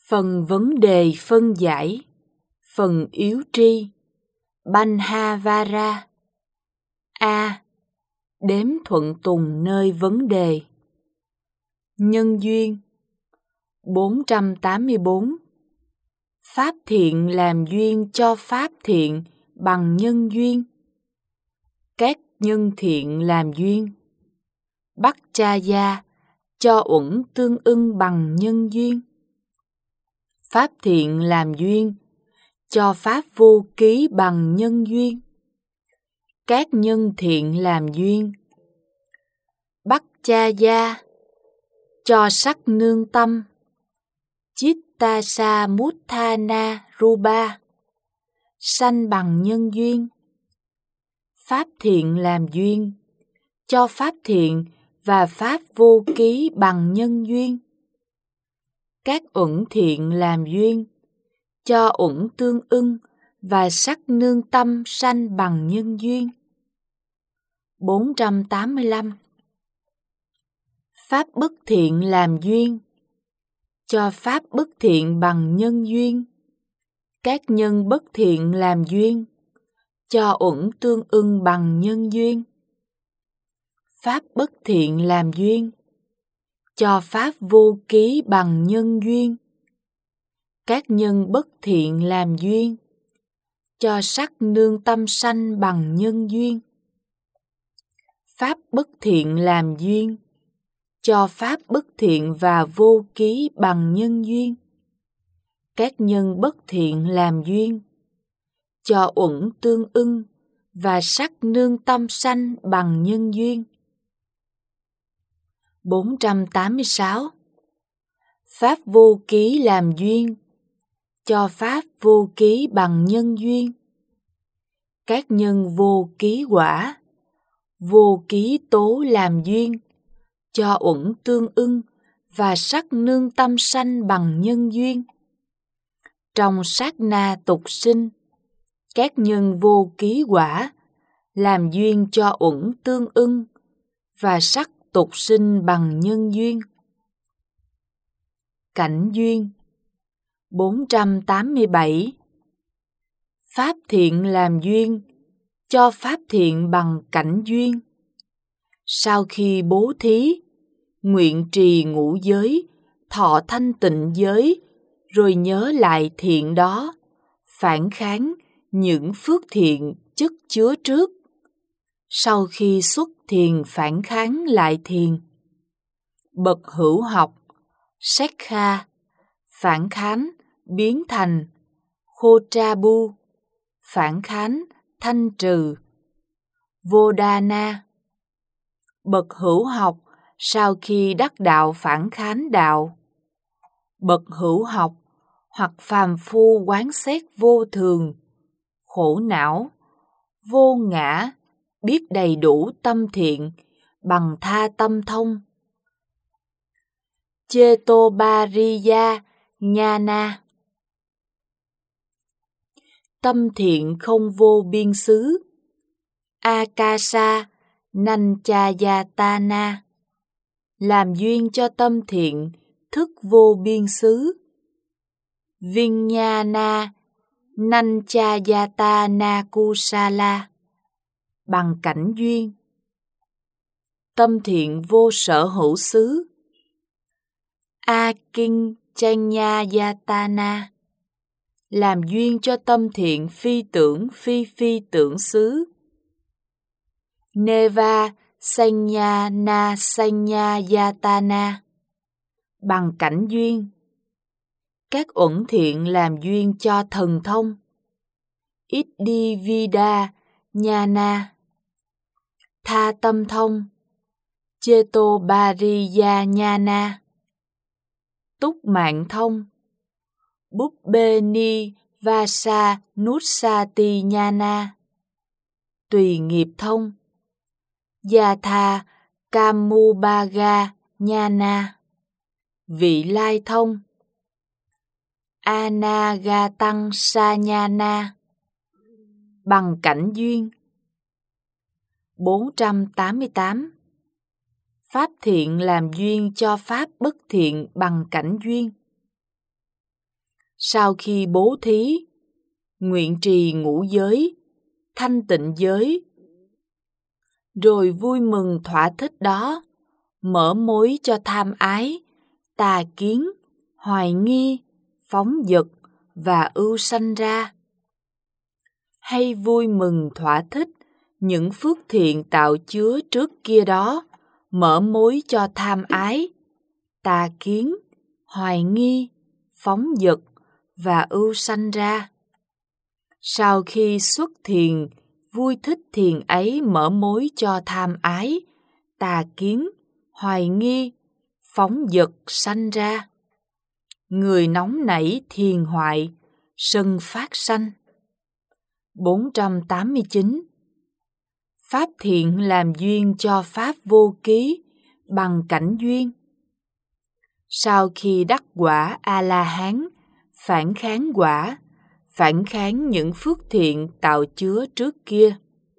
Phần vấn đề phân giải. Phần yếu tri. Banhavara. A. Đếm thuận tùng nơi vấn đề. Nhân duyên. 484. Pháp thiện làm duyên cho pháp thiện bằng nhân duyên. Các nhân thiện làm duyên. Bhaccaya cho uẩn tương ưng bằng nhân duyên. Pháp thiện làm duyên cho pháp vô ký bằng nhân duyên. Các nhân thiện làm duyên. Bhaccaya cho sắc nương tâm. Chittasa Mutthana Rupa sanh bằng nhân duyên. Pháp thiện làm duyên cho pháp thiện và pháp vô ký bằng nhân duyên. Các uẩn thiện làm duyên cho uẩn tương ưng và sắc nương tâm sanh bằng nhân duyên. 485. Pháp bất thiện làm duyên cho pháp bất thiện bằng nhân duyên. Các nhân bất thiện làm duyên cho uẩn tương ưng bằng nhân duyên. Pháp bất thiện làm duyên cho pháp vô ký bằng nhân duyên. Các nhân bất thiện làm duyên cho sắc nương tâm sanh bằng nhân duyên. Pháp bất thiện làm duyên cho pháp bất thiện và vô ký bằng nhân duyên. Các nhân bất thiện làm duyên cho uẩn tương ưng và sắc nương tâm sanh bằng nhân duyên. 486. Pháp vô ký làm duyên cho pháp vô ký bằng nhân duyên. Các nhân vô ký quả, vô ký tố làm duyên cho uẩn tương ưng và sắc nương tâm sanh bằng nhân duyên. Trong sát na tục sinh, các nhân vô ký quả làm duyên cho uẩn tương ưng và sắc tục sinh bằng nhân duyên. Cảnh duyên. 487. Pháp thiện làm duyên cho pháp thiện bằng cảnh duyên. Sau khi bố thí, nguyện trì ngũ giới, thọ thanh tịnh giới, rồi nhớ lại thiện đó, phản kháng những phước thiện chất chứa trước. Sau khi xuất thiền phản kháng lại thiền. Bậc hữu học, Sekha, phản kháng biến thành Khotrabu, phản kháng thanh trừ. Vodana. Bậc hữu học sau khi đắc đạo phản kháng đạo. Bậc hữu học hoặc phàm phu quán xét vô thường, khổ não, vô ngã, biết đầy đủ tâm thiện bằng tha tâm thông. Chetobariya Nhana. Tâm thiện không vô biên xứ. Akasa Nanchayatana. Làm duyên cho tâm thiện thức vô biên xứ. Vinyana Nanchayatana Kusala. Bằng cảnh duyên. Tâm thiện vô sở hữu xứ. Akincanyayatana. Làm duyên cho tâm thiện phi tưởng phi tưởng xứ. Neva Sanyana Sanyayatana. Bằng cảnh duyên. Các uẩn thiện làm duyên cho thần thông. Iddhivida Nhana. Tha tâm thông. Chetobariya Nhana. Túc mạng thông. Bubbeni Vasa Nussati Nhana. Tùy nghiệp thông. Yatha Kamubaga Nhana. Vị lai thông. Anagatang Sanyana. Bằng cảnh duyên. 488. Pháp thiện làm duyên cho pháp bất thiện bằng cảnh duyên. Sau khi bố thí, nguyện trì ngũ giới, thanh tịnh giới, rồi vui mừng thỏa thích đó, mở mối cho tham ái, tà kiến, hoài nghi, phóng dật và ưu sanh ra. Hay vui mừng thỏa thích những phước thiện tạo chứa trước kia đó, mở mối cho tham ái, tà kiến, hoài nghi, phóng dật và ưu sanh ra. Sau khi xuất thiền, vui thích thiền ấy mở mối cho tham ái, tà kiến, hoài nghi, phóng dật sanh ra. Người nóng nảy thiền hoại, sân phát sanh. 489. Pháp thiện làm duyên cho pháp vô ký bằng cảnh duyên. Sau khi đắc quả A-la-hán, phản kháng quả, phản kháng những phước thiện tạo chứa trước kia.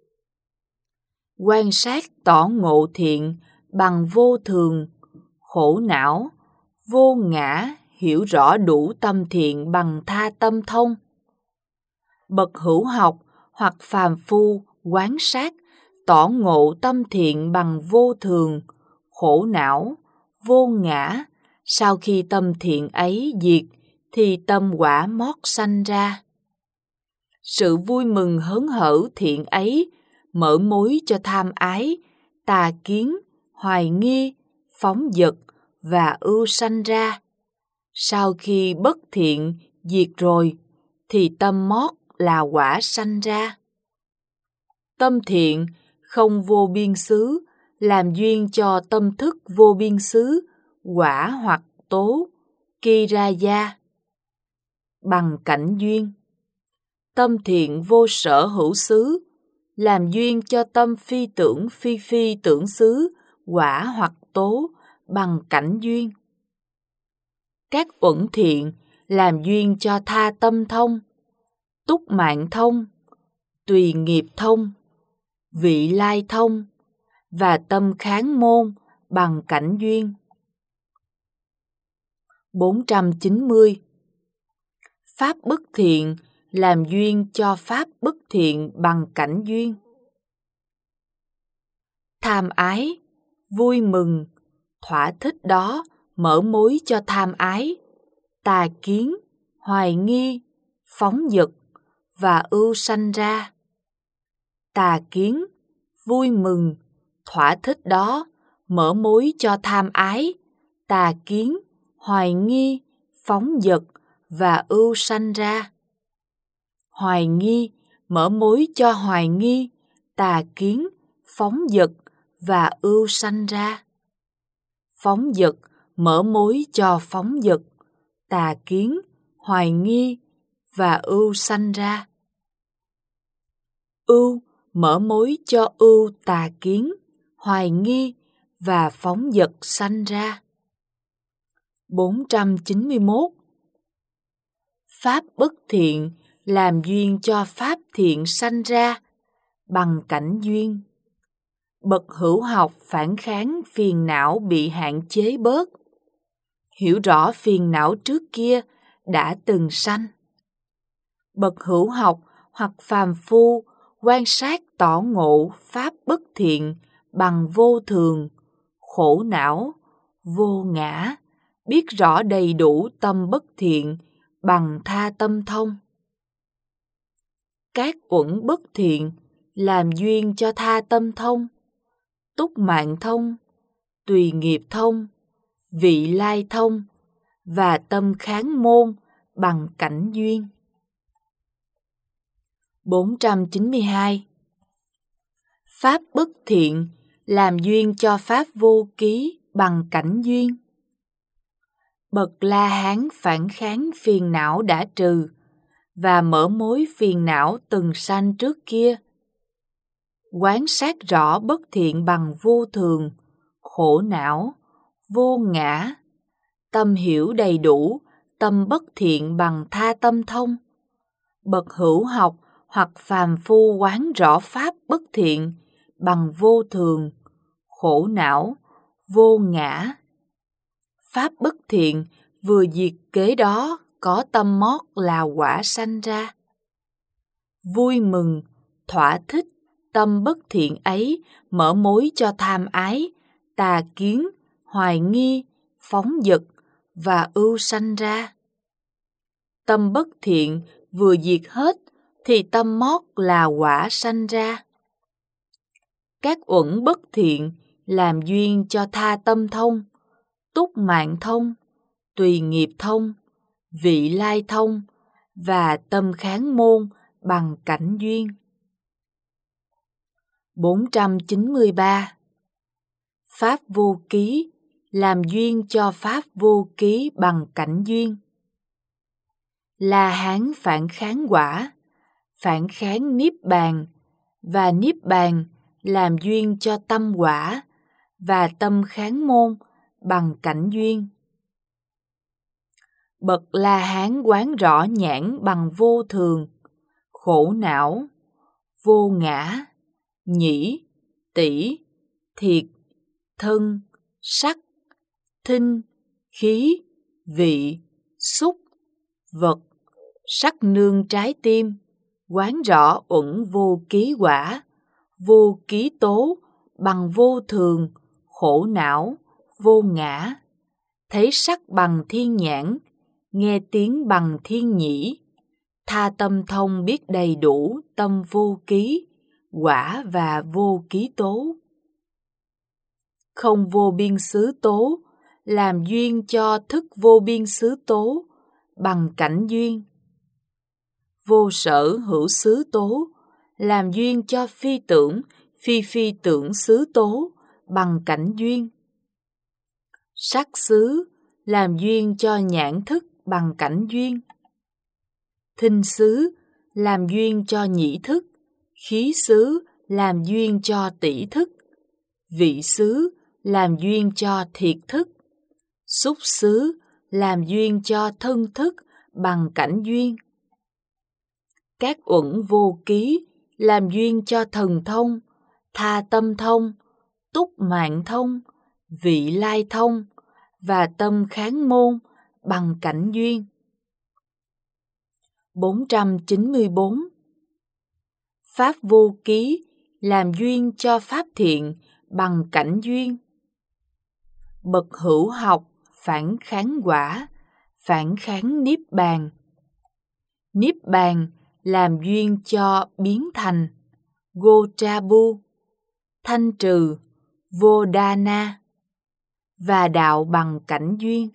Quan sát tỏ ngộ thiện bằng vô thường, khổ não, vô ngã, hiểu rõ đủ tâm thiện bằng tha tâm thông. Bậc hữu học hoặc phàm phu quán sát, tỏ ngộ tâm thiện bằng vô thường, khổ não, vô ngã. Sau khi tâm thiện ấy diệt, thì tâm quả mót sanh ra. Sự vui mừng hớn hở thiện ấy mở mối cho tham ái, tà kiến, hoài nghi, phóng dật và ưu sanh ra. Sau khi bất thiện diệt rồi, thì tâm mót là quả sanh ra. Tâm thiện không vô biên xứ, làm duyên cho tâm thức vô biên xứ, quả hoặc tố, Kiraya, bằng cảnh duyên. Tâm thiện vô sở hữu xứ, làm duyên cho tâm phi tưởng phi phi tưởng xứ, quả hoặc tố, bằng cảnh duyên. Các uẩn thiện làm duyên cho tha tâm thông, túc mạng thông, tùy nghiệp thông, vị lai thông và tâm kháng môn bằng cảnh duyên. 490. Pháp bất thiện làm duyên cho pháp bất thiện bằng cảnh duyên. Tham ái, vui mừng, thỏa thích đó mở mối cho tham ái, tà kiến, hoài nghi, phóng dật và ưu sanh ra. Tà kiến, vui mừng, thỏa thích đó mở mối cho tham ái, tà kiến, hoài nghi, phóng dật và ưu sanh ra. Hoài nghi mở mối cho hoài nghi, tà kiến, phóng dật và ưu sanh ra. Phóng dật mở mối cho phóng dật, tà kiến, hoài nghi và ưu sanh ra. Ưu mở mối cho ưu tà kiến, hoài nghi và phóng dật sanh ra. 491. Pháp bất thiện làm duyên cho pháp thiện sanh ra bằng cảnh duyên. Bậc hữu học phản kháng phiền não bị hạn chế bớt, hiểu rõ phiền não trước kia đã từng sanh. Bậc hữu học hoặc phàm phu quan sát tỏ ngộ pháp bất thiện bằng vô thường, khổ não, vô ngã, biết rõ đầy đủ tâm bất thiện bằng tha tâm thông. Các uẩn bất thiện làm duyên cho tha tâm thông, túc mạng thông, tùy nghiệp thông, vị lai thông và tâm kháng môn bằng cảnh duyên. 492. Pháp bất thiện làm duyên cho pháp vô ký bằng cảnh duyên. Bậc La Hán phản kháng phiền não đã trừ và mở mối phiền não từng sanh trước kia. Quán sát rõ bất thiện bằng vô thường, khổ não, vô ngã, tâm hiểu đầy đủ tâm bất thiện bằng tha tâm thông. Bậc hữu học hoặc phàm phu quán rõ pháp bất thiện bằng vô thường, khổ não, vô ngã. Pháp bất thiện vừa diệt kế đó có tâm mót là quả sanh ra. Vui mừng, thỏa thích, tâm bất thiện ấy mở mối cho tham ái, tà kiến, hoài nghi, phóng dật và ưu sanh ra. Tâm bất thiện vừa diệt hết thì tâm mót là quả sanh ra. Các uẩn bất thiện làm duyên cho tha tâm thông, túc mạng thông, tùy nghiệp thông, vị lai thông và tâm kháng môn bằng cảnh duyên. 493. Pháp vô ký làm duyên cho pháp vô ký bằng cảnh duyên. La Hán phản kháng quả, phản kháng niết bàn, và niết bàn làm duyên cho tâm quả và tâm kháng môn bằng cảnh duyên. Bậc La Hán quán rõ nhãn bằng vô thường, khổ não, vô ngã, nhĩ, tỷ, thiệt, thân, sắc, thinh, khí, vị, xúc, vật, sắc nương trái tim, quán rõ uẩn vô ký quả, vô ký tố bằng vô thường, khổ não, vô ngã, thấy sắc bằng thiên nhãn, nghe tiếng bằng thiên nhĩ, tha tâm thông biết đầy đủ tâm vô ký, quả và vô ký tố. Không vô biên xứ tố, làm duyên cho thức vô biên xứ tố, bằng cảnh duyên. Vô sở hữu xứ tố, làm duyên cho phi tưởng, phi tưởng xứ tố, bằng cảnh duyên. Sắc xứ, làm duyên cho nhãn thức bằng cảnh duyên. Thinh xứ, làm duyên cho nhĩ thức, khí xứ, làm duyên cho tỷ thức, vị xứ, làm duyên cho thiệt thức, xúc xứ, làm duyên cho thân thức bằng cảnh duyên. Các uẩn vô ký làm duyên cho thần thông, tha tâm thông, túc mạng thông, vị lai thông và tâm kháng môn bằng cảnh duyên. 494. Pháp vô ký làm duyên cho pháp thiện bằng cảnh duyên. Bậc hữu học phản kháng quả, phản kháng niết bàn. Niết bàn làm duyên cho biến thành Gotrabu, thanh trừ Vodana và đạo bằng cảnh duyên.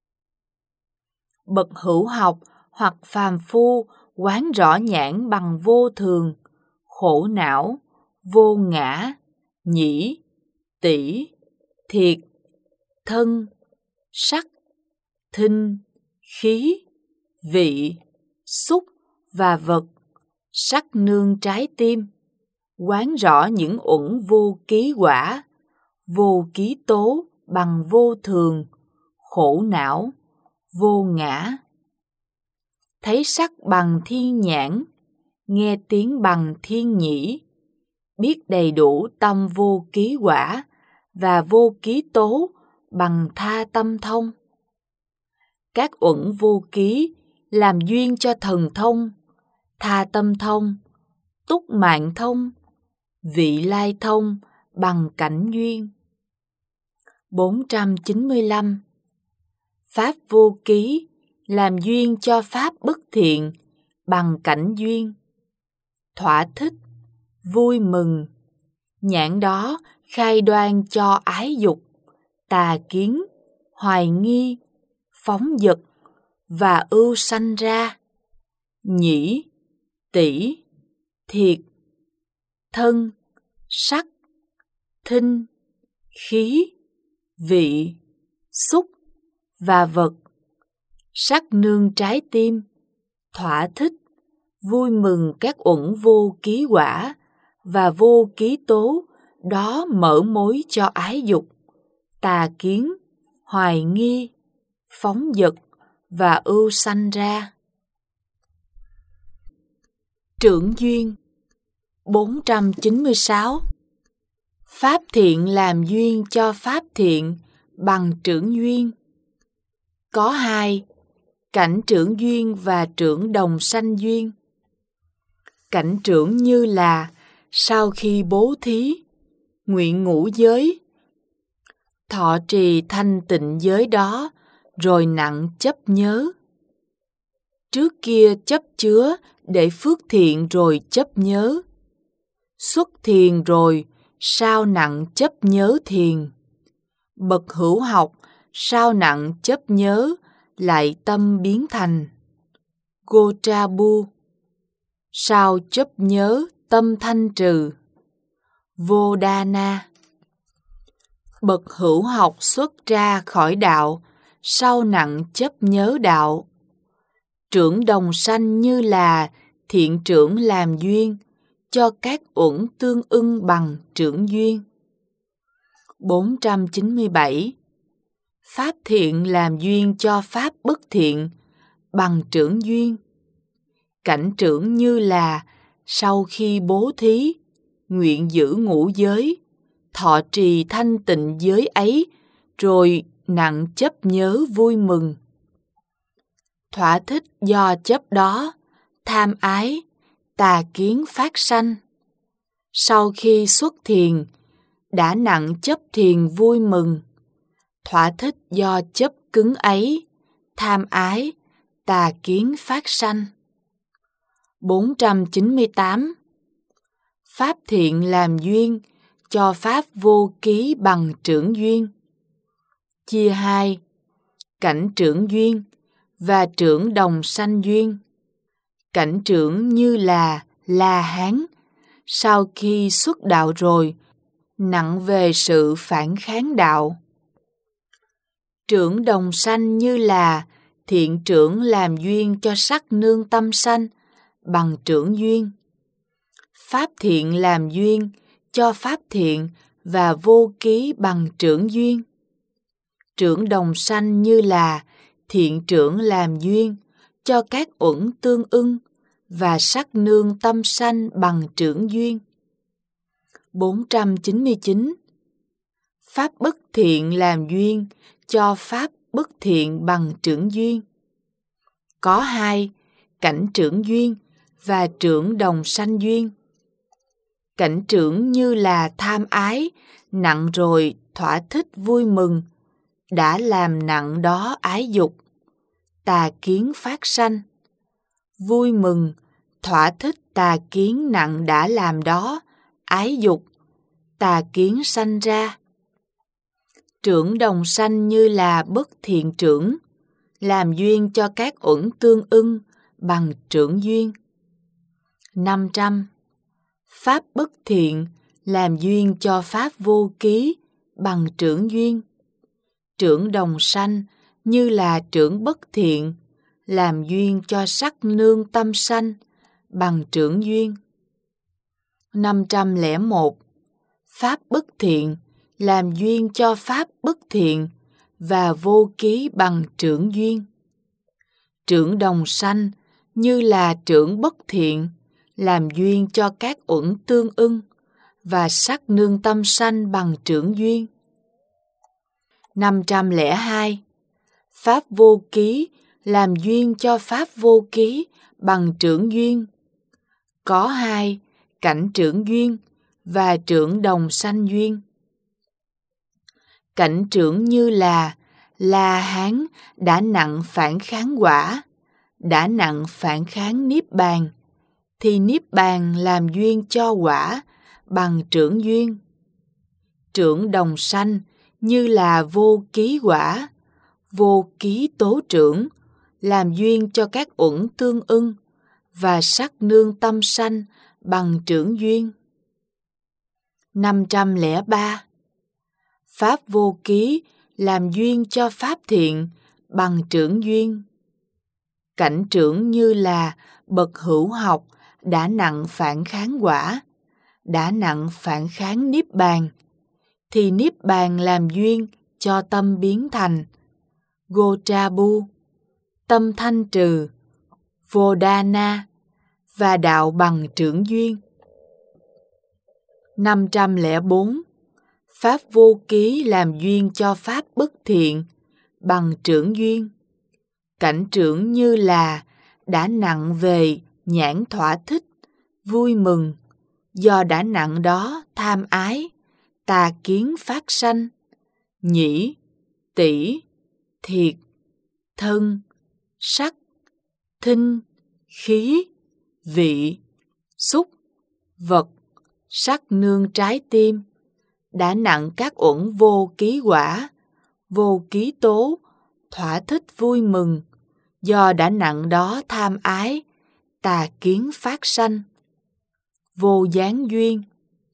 Bậc hữu học hoặc phàm phu quán rõ nhãn bằng vô thường, khổ não, vô ngã, nhĩ, tỷ, thiệt, thân, sắc, thinh, khí, vị, xúc và vật, sắc nương trái tim, quán rõ những uẩn vô ký quả, vô ký tố bằng vô thường, khổ não, vô ngã. Thấy sắc bằng thiên nhãn, nghe tiếng bằng thiên nhĩ, biết đầy đủ tâm vô ký quả và vô ký tố bằng tha tâm thông. Các uẩn vô ký làm duyên cho thần thông, tha tâm thông, túc mạng thông, vị lai thông bằng cảnh duyên. 495. Pháp vô ký làm duyên cho pháp bất thiện bằng cảnh duyên. Thỏa thích, vui mừng, nhãn đó khai đoan cho ái dục, tà kiến, hoài nghi, phóng dật và ưu sanh ra. Nhĩ, tỷ, thiệt, thân, sắc, thinh, khí, vị, xúc và vật, sắc nương trái tim, thỏa thích, vui mừng các uẩn vô ký quả và vô ký tố đó mở mối cho ái dục, tà kiến, hoài nghi, phóng dật và ưu sanh ra. Trưởng duyên. 496. Pháp thiện làm duyên cho pháp thiện bằng trưởng duyên. Có hai, Cảnh trưởng duyên và trưởng đồng sanh duyên. Cảnh trưởng như là sau khi bố thí, nguyện ngũ giới, thọ trì thanh tịnh giới đó, rồi nặng chấp nhớ. Trước kia chấp chứa để phước thiện rồi chấp nhớ. Xuất thiền rồi, sao nặng chấp nhớ thiền. Bậc hữu học, sao nặng chấp nhớ, lại tâm biến thành. Gotrabu, sao chấp nhớ tâm thanh trừ. Vodana, bậc hữu học xuất ra khỏi đạo, sao nặng chấp nhớ đạo. Trưởng đồng sanh như là thiện trưởng làm duyên, cho các uẩn tương ưng bằng trưởng duyên. 497. Pháp thiện làm duyên cho pháp bất thiện, bằng trưởng duyên. Cảnh trưởng như là sau khi bố thí, nguyện giữ ngũ giới, thọ trì thanh tịnh giới ấy, rồi nặng chấp nhớ vui mừng. Thỏa thích do chấp đó, tham ái, tà kiến phát sanh. Sau khi xuất thiền, đã nặng chấp thiền vui mừng. Thỏa thích do chấp cứng ấy, tham ái, tà kiến phát sanh. 498. Pháp thiện làm duyên, cho pháp vô ký bằng trưởng duyên. Chia hai, cảnh trưởng duyên và trưởng đồng sanh duyên. Cảnh trưởng như là La Hán, sau khi xuất đạo rồi, nặng về sự phản kháng đạo. Trưởng đồng sanh như là thiện trưởng làm duyên cho sắc nương tâm sanh, bằng trưởng duyên. Pháp thiện làm duyên cho pháp thiện và vô ký bằng trưởng duyên. Trưởng đồng sanh như là thiện trưởng làm duyên cho các uẩn tương ưng và sắc nương tâm sanh bằng trưởng duyên. 499. Pháp bất thiện làm duyên cho pháp bất thiện bằng trưởng duyên. Có hai, cảnh trưởng duyên và trưởng đồng sanh duyên. Cảnh trưởng như là tham ái, nặng rồi thỏa thích vui mừng, đã làm nặng đó ái dục, tà kiến phát sanh. Vui mừng, thỏa thích tà kiến nặng đã làm đó, ái dục, tà kiến sanh ra. Trưởng đồng sanh như là bất thiện trưởng, làm duyên cho các uẩn tương ưng bằng trưởng duyên. 500. Pháp bất thiện làm duyên cho pháp vô ký bằng trưởng duyên. Trưởng đồng sanh như là trưởng bất thiện, làm duyên cho sắc nương tâm sanh bằng trưởng duyên. 501. Pháp bất thiện làm duyên cho pháp bất thiện và vô ký bằng trưởng duyên. Trưởng đồng sanh như là trưởng bất thiện, làm duyên cho các uẩn tương ưng và sắc nương tâm sanh bằng trưởng duyên. 502. Pháp vô ký làm duyên cho pháp vô ký bằng trưởng duyên. Có hai, cảnh trưởng duyên và trưởng đồng sanh duyên. Cảnh trưởng như là La Hán đã nặng phản kháng quả, đã nặng phản kháng niết bàn, thì niết bàn làm duyên cho quả bằng trưởng duyên. Trưởng đồng sanh như là vô ký quả, vô ký tố trưởng, làm duyên cho các uẩn tương ưng và sắc nương tâm sanh bằng trưởng duyên. 503. Pháp vô ký làm duyên cho pháp thiện bằng trưởng duyên. Cảnh trưởng như là bậc hữu học đã nặng phản kháng quả, đã nặng phản kháng niết bàn, thì niết bàn làm duyên cho tâm biến thành. Gotrabu, tâm thanh trừ, Vodana và đạo bằng trưởng duyên. 504. Pháp vô ký làm duyên cho pháp bất thiện bằng trưởng duyên. cảnh trưởng như là đã nặng về nhãn thỏa thích, vui mừng, do đã nặng đó tham ái, tà kiến phát sanh, nhĩ, tỷ, thiệt, thân, sắc, thinh, khí, vị, xúc, vật, sắc nương trái tim, đã nặng các uẩn vô ký quả, vô ký tố, thỏa thích vui mừng, do đã nặng đó tham ái, tà kiến phát sanh, vô gián duyên.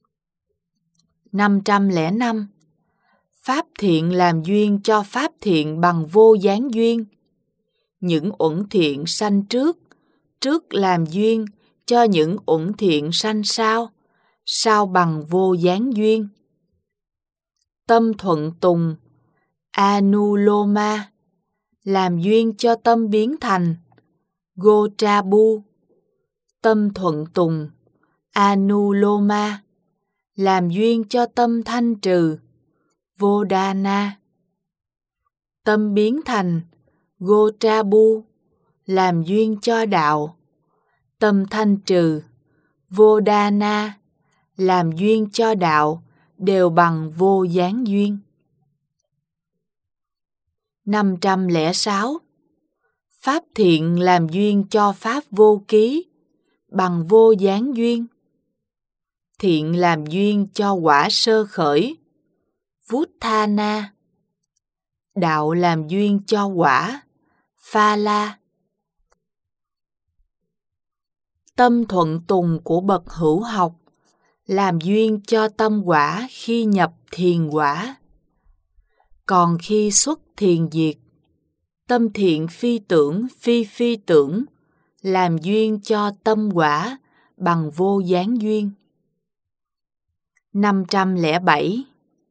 505. Pháp thiện làm duyên cho pháp thiện bằng vô gián duyên. Những uẩn thiện sanh trước làm duyên cho những uẩn thiện sanh sau bằng vô gián duyên. Tâm thuận tùng, Anuloma, làm duyên cho tâm biến thành Gotrabu. Tâm thuận tùng, Anuloma, làm duyên cho tâm thanh trừ Vodana. Tâm biến thành Gotrabu, làm duyên cho đạo. Tâm thanh trừ Vodana, làm duyên cho đạo, đều bằng vô gián duyên. 506. Pháp thiện làm duyên cho pháp vô ký, bằng vô gián duyên. Thiện làm duyên cho quả sơ khởi, Vuttana. Đạo làm duyên cho quả, Phala. Tâm thuận tùng của bậc hữu học, làm duyên cho tâm quả khi nhập thiền quả. Còn khi xuất thiền diệt, tâm thiện phi tưởng, làm duyên cho tâm quả bằng vô gián duyên. 507.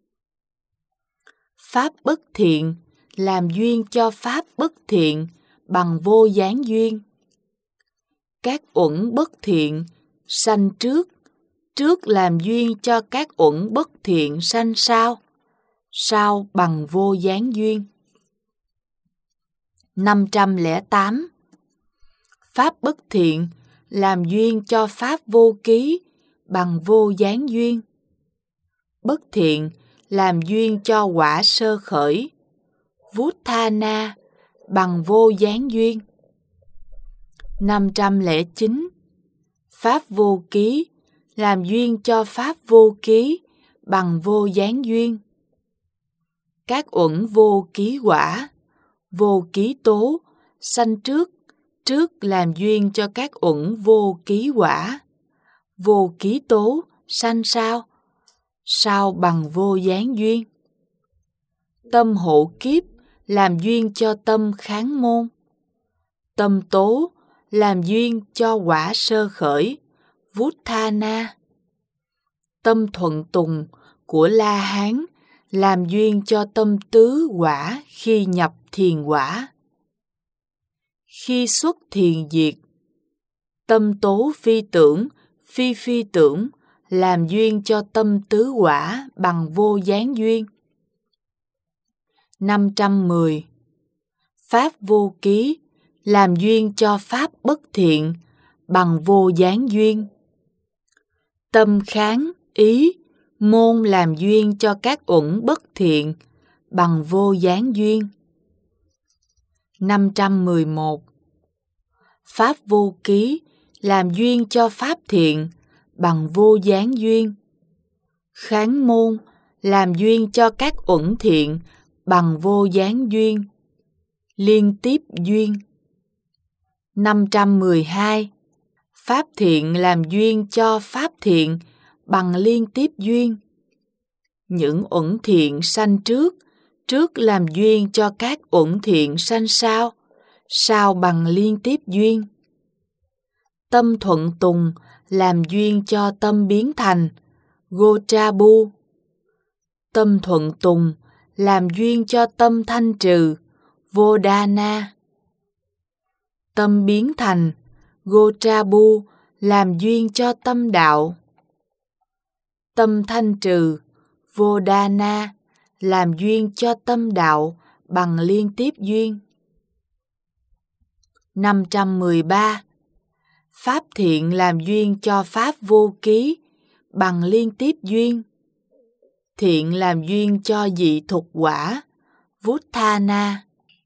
Pháp bất thiện làm duyên cho pháp bất thiện bằng vô gián duyên. Các uẩn bất thiện sanh trước làm duyên cho các uẩn bất thiện sanh sau bằng vô gián duyên. 508. Pháp bất thiện làm duyên cho pháp vô ký bằng vô gián duyên. Bất thiện làm duyên cho quả sơ khởi, Vuttana, bằng vô gián duyên. 509. Pháp vô ký làm duyên cho pháp vô ký bằng vô gián duyên. Các uẩn vô ký quả, vô ký tố sanh trước làm duyên cho các uẩn vô ký quả, vô ký tố sanh sau bằng vô gián duyên. Tâm hộ kiếp làm duyên cho tâm kháng môn. Tâm tố làm duyên cho quả sơ khởi, Vuttana. Tâm thuận tùng của La Hán làm duyên cho tâm tứ quả khi nhập thiền quả. Khi xuất thiền diệt, tâm tố phi tưởng làm duyên cho tâm tứ quả bằng vô gián duyên. 510. Pháp vô ký làm duyên cho pháp bất thiện bằng vô gián duyên. Tâm kháng ý môn làm duyên cho các uẩn bất thiện bằng vô gián duyên. 511. Pháp vô ký làm duyên cho pháp thiện bằng vô gián duyên. Kháng môn làm duyên cho các uẩn thiện bằng vô gián duyên. Liên tiếp duyên. 512. Pháp thiện làm duyên cho pháp thiện bằng liên tiếp duyên. Những uẩn thiện sanh trước làm duyên cho các uẩn thiện sanh sau bằng liên tiếp duyên. Tâm thuận tùng làm duyên cho tâm biến thành Gotrabu. Tâm thuận tùng làm duyên cho tâm thanh trừ Vodana. Tâm biến thành Gotrabu làm duyên cho tâm đạo. Tâm thanh trừ Vodana làm duyên cho tâm đạo bằng liên tiếp duyên. 513. Pháp thiện làm duyên cho pháp vô ký bằng liên tiếp duyên. Thiện làm duyên cho dị thục quả, Vuttana.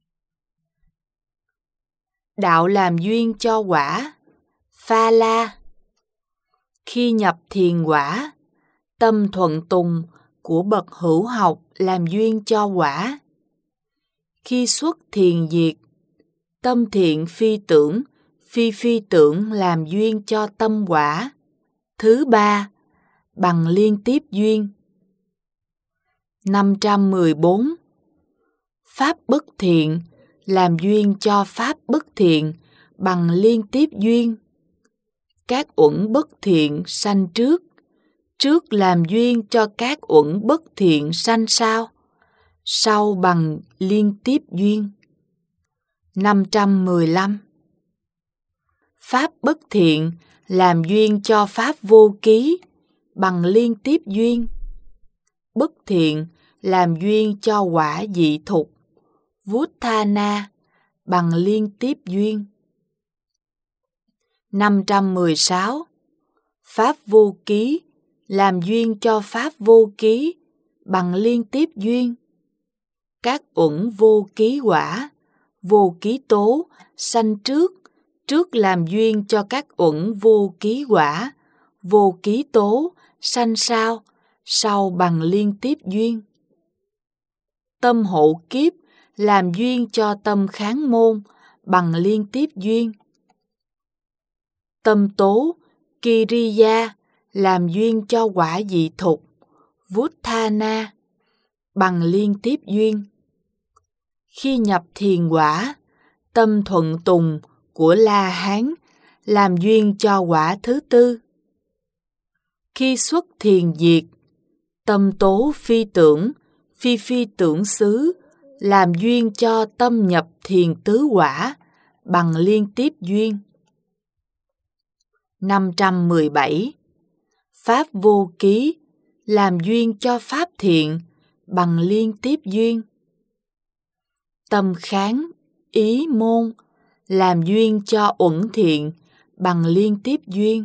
Đạo làm duyên cho quả, Phala. Khi nhập thiền quả, tâm thuận tùng của bậc hữu học làm duyên cho quả. Khi xuất thiền diệt, tâm thiện phi tưởng, phi tưởng làm duyên cho tâm quả. Thứ ba, bằng liên tiếp duyên. 514. Pháp bất thiện làm duyên cho pháp bất thiện bằng liên tiếp duyên. Các uẩn bất thiện sanh trước, trước làm duyên cho các uẩn bất thiện sanh sau, sau bằng liên tiếp duyên. 515. Pháp bất thiện làm duyên cho pháp vô ký bằng liên tiếp duyên. Bất thiện làm duyên cho quả dị thục, Vuttana, bằng liên tiếp duyên. 516. Pháp vô ký làm duyên cho pháp vô ký bằng liên tiếp duyên. Các uẩn vô ký quả, vô ký tố sanh trước, trước làm duyên cho các uẩn vô ký quả, vô ký tố sanh sau, sau bằng liên tiếp duyên. Tâm hộ kiếp làm duyên cho tâm kháng môn bằng liên tiếp duyên. Tâm tố Kiriya làm duyên cho quả dị thục, Vuttana, bằng liên tiếp duyên. Khi nhập thiền quả, tâm thuận tùng của La Hán làm duyên cho quả thứ tư. Khi xuất thiền diệt, tâm tố phi tưởng, phi tưởng xứ làm duyên cho tâm nhập thiền tứ quả bằng liên tiếp duyên. 517. Pháp vô ký làm duyên cho pháp thiện bằng liên tiếp duyên. Tâm kháng, ý môn làm duyên cho uẩn thiện bằng liên tiếp duyên.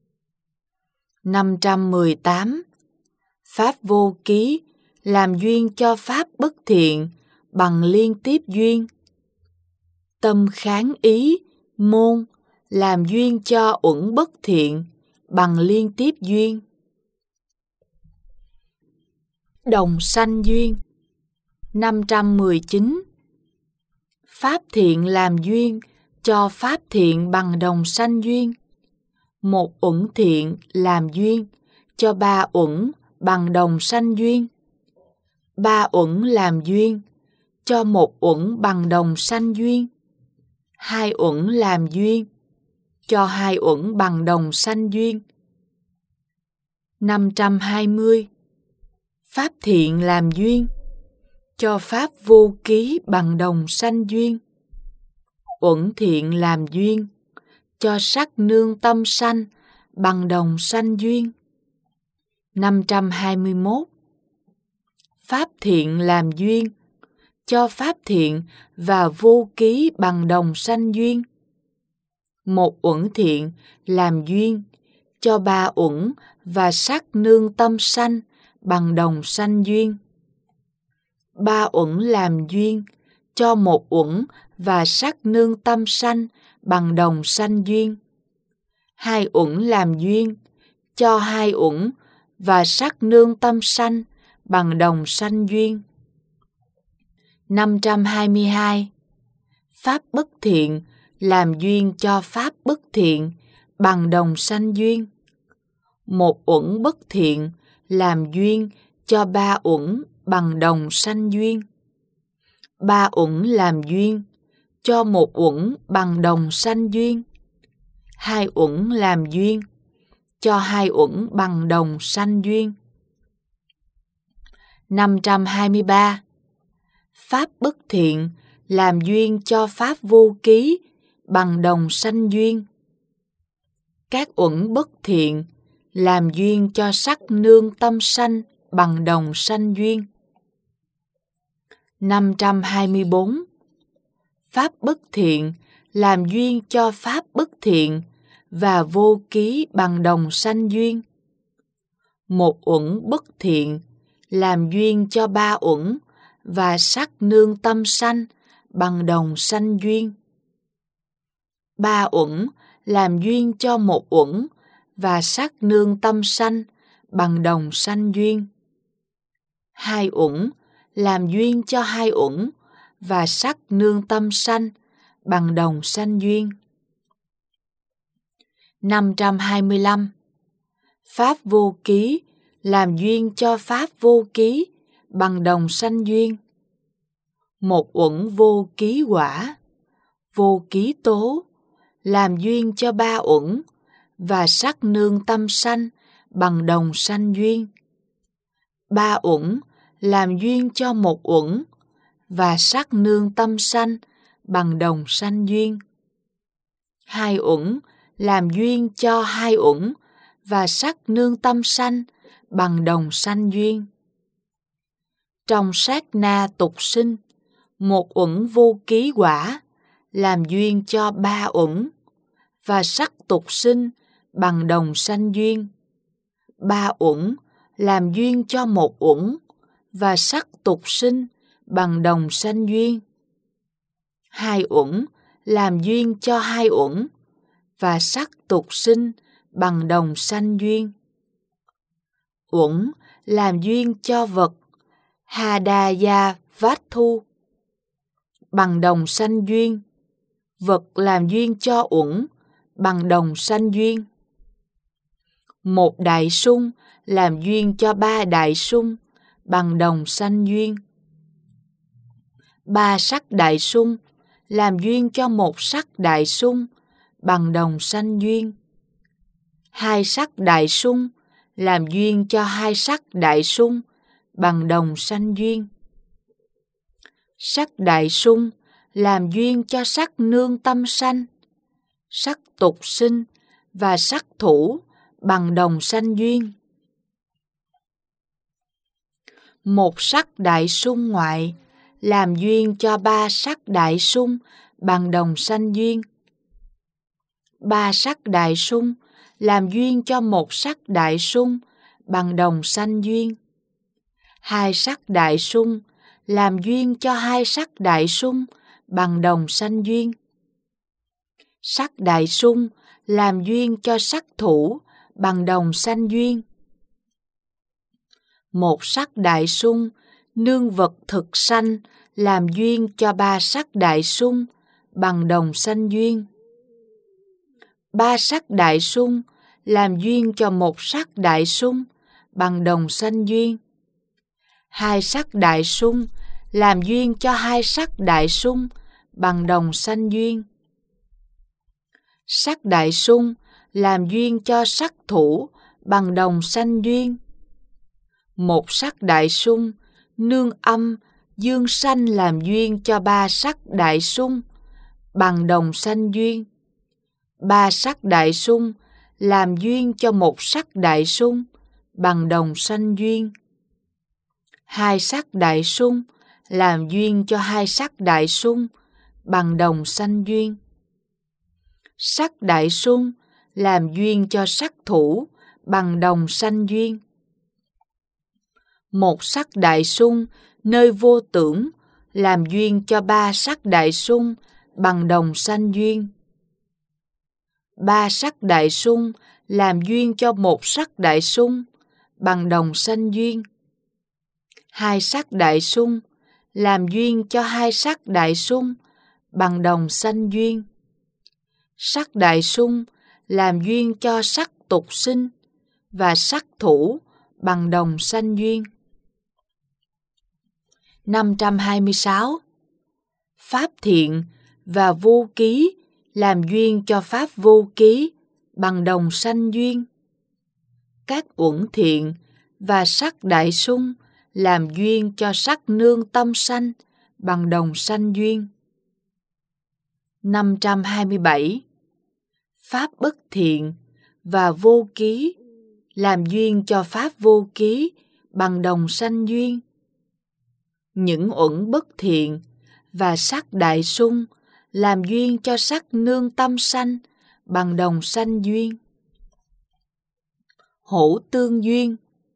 518. Pháp vô ký làm duyên cho pháp bất thiện bằng liên tiếp duyên. Tâm kháng ý, môn làm duyên cho uẩn bất thiện bằng liên tiếp duyên. Đồng sanh duyên. 519. Pháp thiện làm duyên cho pháp thiện bằng đồng sanh duyên. Một uẩn thiện làm duyên cho ba uẩn bằng đồng sanh duyên. Ba uẩn làm duyên cho một uẩn bằng đồng sanh duyên. Hai uẩn làm duyên cho hai uẩn bằng đồng sanh duyên. 520. Pháp thiện làm duyên cho pháp vô ký bằng đồng sanh duyên. Uẩn thiện làm duyên cho sắc nương tâm sanh bằng đồng sanh duyên. 521. Pháp thiện làm duyên cho pháp thiện và vô ký bằng đồng sanh duyên. Một uẩn thiện làm duyên cho ba uẩn và sắc nương tâm sanh bằng đồng sanh duyên. Ba uẩn làm duyên cho một uẩn và sắc nương tâm sanh bằng đồng sanh duyên. Hai uẩn làm duyên cho hai uẩn và sắc nương tâm sanh bằng đồng sanh duyên. 522. Pháp bất thiện làm duyên cho pháp bất thiện bằng đồng sanh duyên. Một uẩn bất thiện làm duyên cho ba uẩn bằng đồng sanh duyên. Ba uẩn làm duyên cho một uẩn bằng đồng sanh duyên. Hai uẩn làm duyên cho hai uẩn bằng đồng sanh duyên. 523. Pháp bất thiện làm duyên cho pháp vô ký bằng đồng sanh duyên. Các uẩn bất thiện làm duyên cho sắc nương tâm sanh bằng đồng sanh duyên. 524. Pháp bất thiện làm duyên cho pháp bất thiện và vô ký bằng đồng sanh duyên. Một uẩn bất thiện làm duyên cho ba uẩn và sắc nương tâm sanh bằng đồng sanh duyên. Ba uẩn làm duyên cho một uẩn và sắc nương tâm sanh bằng đồng sanh duyên. Hai uẩn làm duyên cho hai uẩn và sắc nương tâm sanh bằng đồng sanh duyên. 525. Pháp vô ký làm duyên cho pháp vô ký bằng đồng sanh duyên. Một uẩn vô ký quả, vô ký tố, làm duyên cho ba uẩn và sắc nương tâm sanh bằng đồng sanh duyên. Ba uẩn làm duyên cho một uẩn và sắc nương tâm sanh bằng đồng sanh duyên. Hai uẩn làm duyên cho hai uẩn và sắc nương tâm sanh bằng đồng sanh duyên. Trong sát na tục sinh, một uẩn vô ký quả làm duyên cho ba uẩn và sắc tục sinh bằng đồng sanh duyên. Ba uẩn làm duyên cho một uẩn và sắc tục sinh bằng đồng sanh duyên. Hai uẩn làm duyên cho hai uẩn và sắc tục sinh bằng đồng sanh duyên. Uẩn làm duyên cho vật Hadaya Vathu bằng đồng sanh duyên. Vật làm duyên cho uẩn bằng đồng sanh duyên. Một đại sung làm duyên cho ba đại sung bằng đồng sanh duyên. Ba sắc đại sung làm duyên cho một sắc đại sung bằng đồng sanh duyên. Hai sắc đại sung làm duyên cho hai sắc đại sung bằng đồng sanh duyên. Sắc đại sung làm duyên cho sắc nương tâm sanh, sắc tục sinh và sắc thủ bằng đồng sanh duyên. Một sắc đại sung ngoại làm duyên cho ba sắc đại sung bằng đồng sanh duyên. Ba sắc đại sung làm duyên cho một sắc đại sung bằng đồng sanh duyên. Hai sắc đại sung làm duyên cho hai sắc đại sung bằng đồng sanh duyên. Sắc đại sung làm duyên cho sắc thủ bằng đồng sanh duyên. Một sắc đại sung nương vật thực sanh làm duyên cho ba sắc đại sung bằng đồng sanh duyên. Ba sắc đại sung làm duyên cho một sắc đại sung bằng đồng sanh duyên. Hai sắc đại sung làm duyên cho hai sắc đại sung bằng đồng sanh duyên. Sắc đại sung làm duyên cho sắc thủ bằng đồng sanh duyên. Một sắc đại sung nương âm dương sanh làm duyên cho ba sắc đại sung bằng đồng sanh duyên. Ba sắc đại sung làm duyên cho một sắc đại sung bằng đồng sanh duyên. Hai sắc đại sung làm duyên cho hai sắc đại sung bằng đồng sanh duyên. Sắc đại sung làm duyên cho sắc thủ bằng đồng sanh duyên. Một sắc đại sung nơi vô tưởng làm duyên cho ba sắc đại sung bằng đồng sanh duyên. Ba sắc đại sung làm duyên cho một sắc đại sung bằng đồng sanh duyên. Hai sắc đại sung làm duyên cho hai sắc đại sung bằng đồng sanh duyên. Sắc đại sung làm duyên cho sắc tục sinh và sắc thủ bằng đồng sanh duyên. 526. Pháp thiện và vô ký làm duyên cho pháp vô ký bằng đồng sanh duyên. Các uẩn thiện và sắc đại sung làm duyên cho sắc nương tâm sanh bằng đồng sanh duyên. 527. Pháp bất thiện và vô ký làm duyên cho pháp vô ký bằng đồng sanh duyên. Những uẩn bất thiện và sắc đại sung làm duyên cho sắc nương tâm sanh bằng đồng sanh duyên. Hữu tương duyên.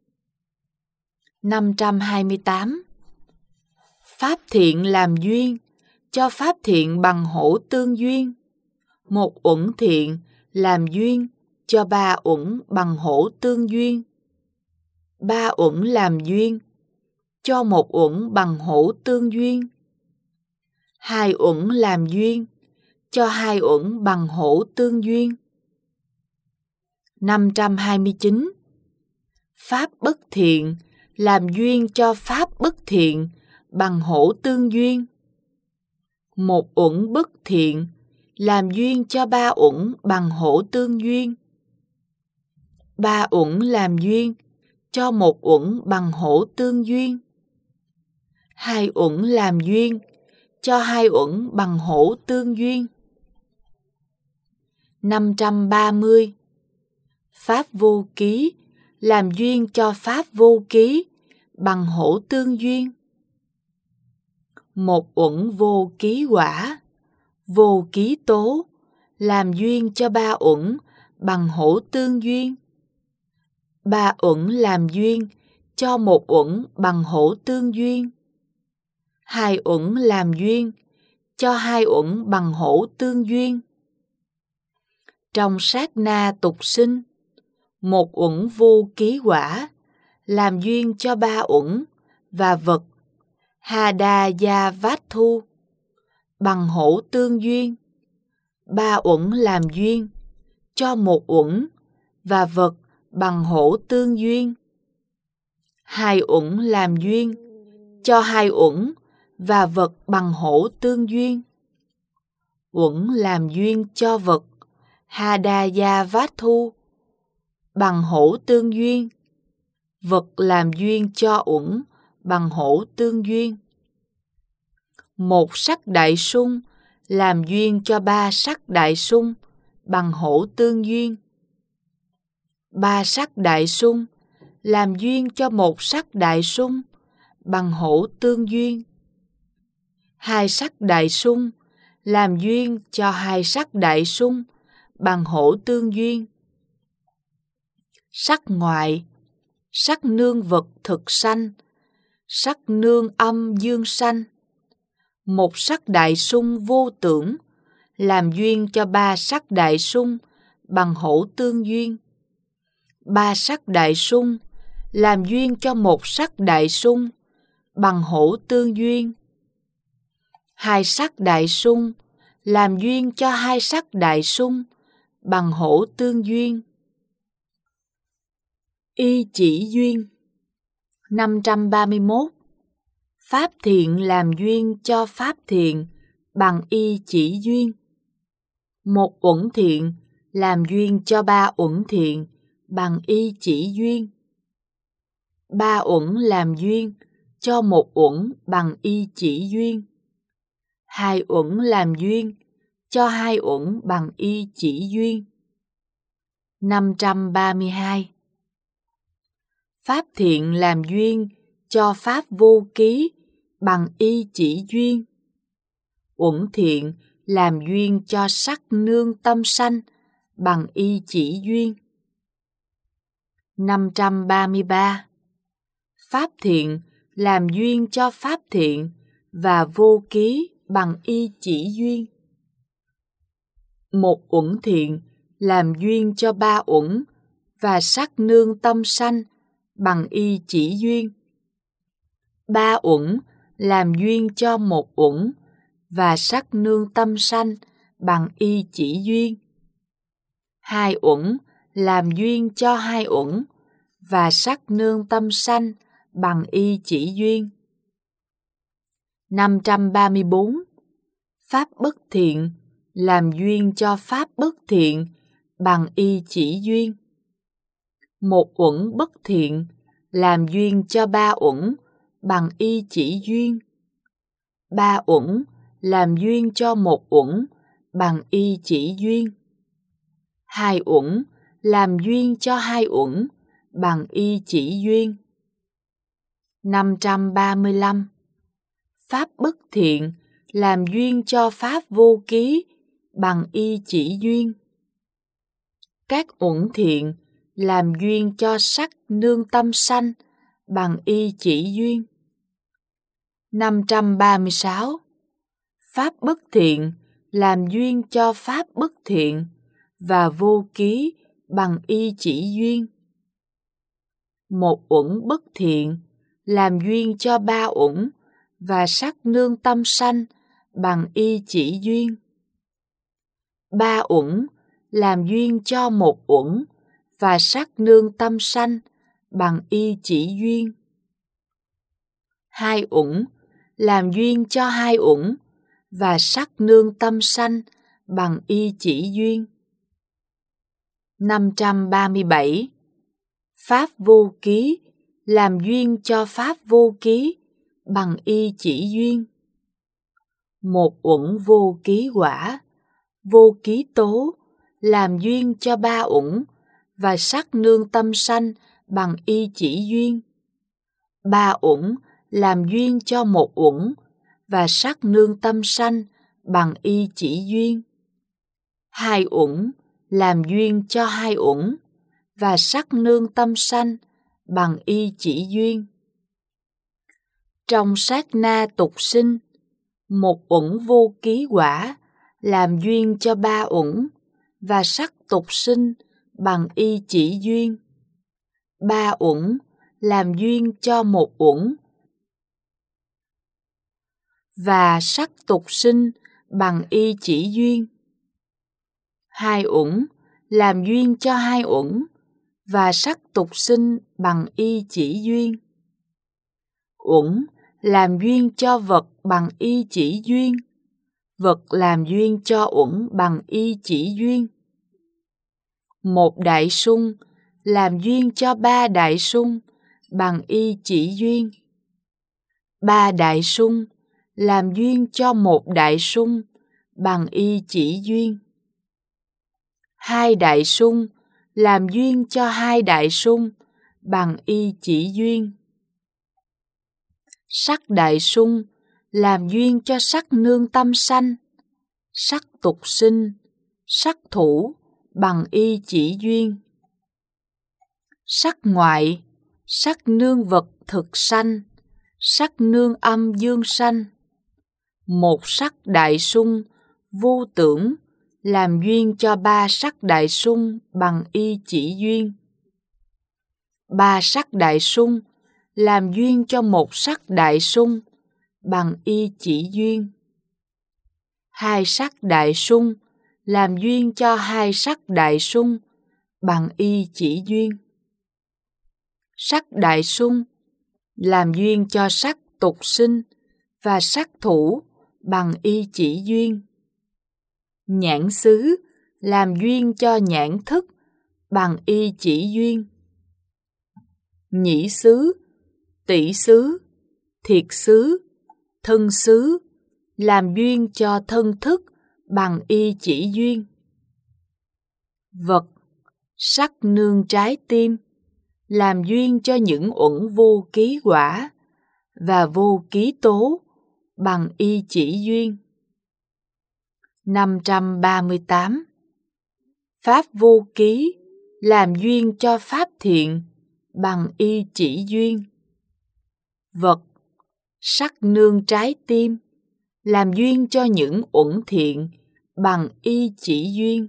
528. Pháp thiện làm duyên, cho pháp thiện bằng hữu tương duyên. Một uẩn thiện làm duyên, cho ba uẩn bằng hữu tương duyên. Ba uẩn làm duyên, cho một uẩn bằng hữu tương duyên. Hai uẩn làm duyên, cho hai uẩn bằng hữu tương duyên. 529. Pháp bất thiện làm duyên cho pháp bất thiện bằng hữu tương duyên. Một uẩn bất thiện làm duyên cho ba uẩn bằng hữu tương duyên. Ba uẩn làm duyên cho một uẩn bằng hữu tương duyên. Hai uẩn làm duyên cho hai uẩn bằng hữu tương duyên. 530. Pháp vô ký làm duyên cho pháp vô ký bằng hữu tương duyên. Một uẩn vô ký quả, vô ký tố làm duyên cho ba uẩn bằng hữu tương duyên. Ba uẩn làm duyên cho một uẩn bằng hữu tương duyên. Hai uẩn làm duyên cho hai uẩn bằng hữu tương duyên. Trong sát na tục sinh, một uẩn vô ký quả làm duyên cho ba uẩn và vật Hadaya-vát-thu bằng hữu tương duyên. Ba uẩn làm duyên cho một uẩn và vật bằng hữu tương duyên. Hai uẩn làm duyên cho hai uẩn và vật bằng hữu tương duyên. Uẩn làm duyên cho vật Hadaya-vát-thu bằng hữu tương duyên. Vật làm duyên cho uẩn bằng hữu tương duyên. Một sắc đại sung làm duyên cho ba sắc đại sung bằng hữu tương duyên. Ba sắc đại sung làm duyên cho một sắc đại sung bằng hữu tương duyên. Hai sắc đại sung làm duyên cho hai sắc đại sung bằng hữu tương duyên. Sắc ngoại, sắc nương vật thực sanh, sắc nương âm dương sanh. Một sắc đại sung vô tưởng làm duyên cho ba sắc đại sung bằng hữu tương duyên. Ba sắc đại sung làm duyên cho một sắc đại sung bằng hữu tương duyên. Hai sắc đại sung làm duyên cho hai sắc đại sung bằng hữu tương duyên. Y chỉ duyên. 531. Pháp thiện làm duyên cho pháp thiện bằng y chỉ duyên. Một uẩn thiện làm duyên cho ba uẩn thiện bằng y chỉ duyên. Ba uẩn làm duyên cho một uẩn bằng y chỉ duyên. Hai uẩn làm duyên cho hai uẩn bằng y chỉ duyên. 532. Pháp thiện làm duyên cho pháp vô ký bằng y chỉ duyên. Uẩn thiện làm duyên cho sắc nương tâm sanh bằng y chỉ duyên. 533. Pháp thiện làm duyên cho pháp thiện và vô ký bằng y chỉ duyên. Một uẩn thiện làm duyên cho ba uẩn và sắc nương tâm sanh bằng y chỉ duyên. Ba uẩn làm duyên cho một uẩn và sắc nương tâm sanh bằng y chỉ duyên. Hai uẩn làm duyên cho hai uẩn và sắc nương tâm sanh bằng y chỉ duyên. 534. Pháp bất thiện làm duyên cho pháp bất thiện bằng y chỉ duyên. Một uẩn bất thiện làm duyên cho ba uẩn bằng y chỉ duyên. Ba uẩn làm duyên cho một uẩn bằng y chỉ duyên. Hai uẩn làm duyên cho hai uẩn bằng y chỉ duyên. 535. Pháp bất thiện làm duyên cho pháp vô ký bằng y chỉ duyên. Các uẩn thiện làm duyên cho sắc nương tâm sanh bằng y chỉ duyên. 536. Pháp bất thiện làm duyên cho pháp bất thiện và vô ký bằng y chỉ duyên. Một uẩn bất thiện làm duyên cho ba uẩn và sắc nương tâm sanh bằng y chỉ duyên. Ba uẩn làm duyên cho một uẩn và sắc nương tâm sanh bằng y chỉ duyên. Hai uẩn làm duyên cho hai uẩn và sắc nương tâm sanh bằng y chỉ duyên. 537. Pháp vô ký làm duyên cho pháp vô ký bằng y chỉ duyên. Một uẩn vô ký quả, vô ký tố làm duyên cho ba uẩn và sắc nương tâm sanh bằng y chỉ duyên. Ba uẩn làm duyên cho một uẩn và sắc nương tâm sanh bằng y chỉ duyên. Hai uẩn làm duyên cho hai uẩn và sắc nương tâm sanh bằng y chỉ duyên. Trong sát na tục sinh, một uẩn vô ký quả làm duyên cho ba uẩn và sắc tục sinh bằng y chỉ duyên. Ba uẩn làm duyên cho một uẩn và sắc tục sinh bằng y chỉ duyên. Hai uẩn làm duyên cho hai uẩn và sắc tục sinh bằng y chỉ duyên. Uẩn làm duyên cho vật bằng y chỉ duyên. Vật làm duyên cho uẩn bằng y chỉ duyên. Một đại sung làm duyên cho ba đại sung bằng y chỉ duyên. Ba đại sung làm duyên cho một đại sung bằng y chỉ duyên. Hai đại sung làm duyên cho hai đại sung bằng y chỉ duyên. Sắc đại sung làm duyên cho sắc nương tâm sanh, sắc tục sinh, sắc thủ bằng y chỉ duyên. Sắc ngoại, sắc nương vật thực sanh, sắc nương âm dương sanh. Một sắc đại sung vô tưởng làm duyên cho ba sắc đại sung bằng y chỉ duyên. Ba sắc đại sung làm duyên cho một sắc đại sung bằng y chỉ duyên. Hai sắc đại sung làm duyên cho hai sắc đại sung bằng y chỉ duyên. Sắc đại sung làm duyên cho sắc tục sinh và sắc thủ bằng y chỉ duyên. Nhãn xứ làm duyên cho nhãn thức bằng y chỉ duyên. Nhĩ xứ, tỷ xứ, thiệt xứ, thân xứ làm duyên cho thân thức bằng y chỉ duyên. Vật, sắc nương trái tim làm duyên cho những uẩn vô ký quả và vô ký tố bằng y chỉ duyên. 538. Pháp vô ký làm duyên cho pháp thiện bằng y chỉ duyên. Vật, sắc nương trái tim làm duyên cho những uẩn thiện bằng y chỉ duyên.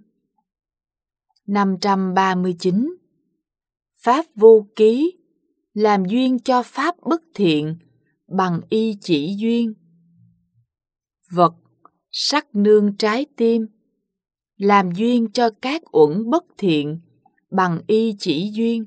539. Pháp vô ký làm duyên cho pháp bất thiện bằng y chỉ duyên. Vật, sắc nương trái tim làm duyên cho các uẩn bất thiện bằng y chỉ duyên.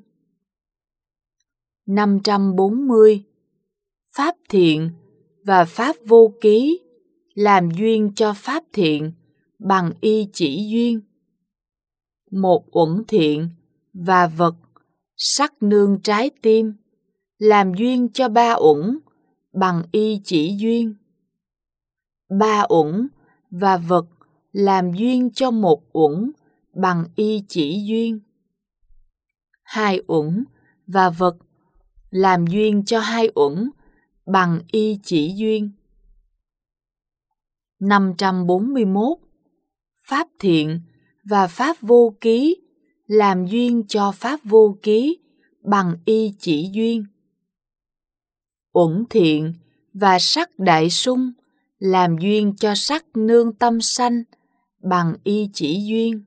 540. Pháp thiện và pháp vô ký làm duyên cho pháp thiện bằng y chỉ duyên. Một uẩn thiện và vật, sắc nương trái tim làm duyên cho ba uẩn bằng y chỉ duyên. Ba uẩn và vật làm duyên cho một uẩn bằng y chỉ duyên. Hai uẩn và vật làm duyên cho hai uẩn bằng y chỉ duyên. 541. Pháp thiện và pháp vô ký làm duyên cho pháp vô ký bằng y chỉ duyên. Uẩn thiện và sắc đại sung làm duyên cho sắc nương tâm sanh bằng y chỉ duyên.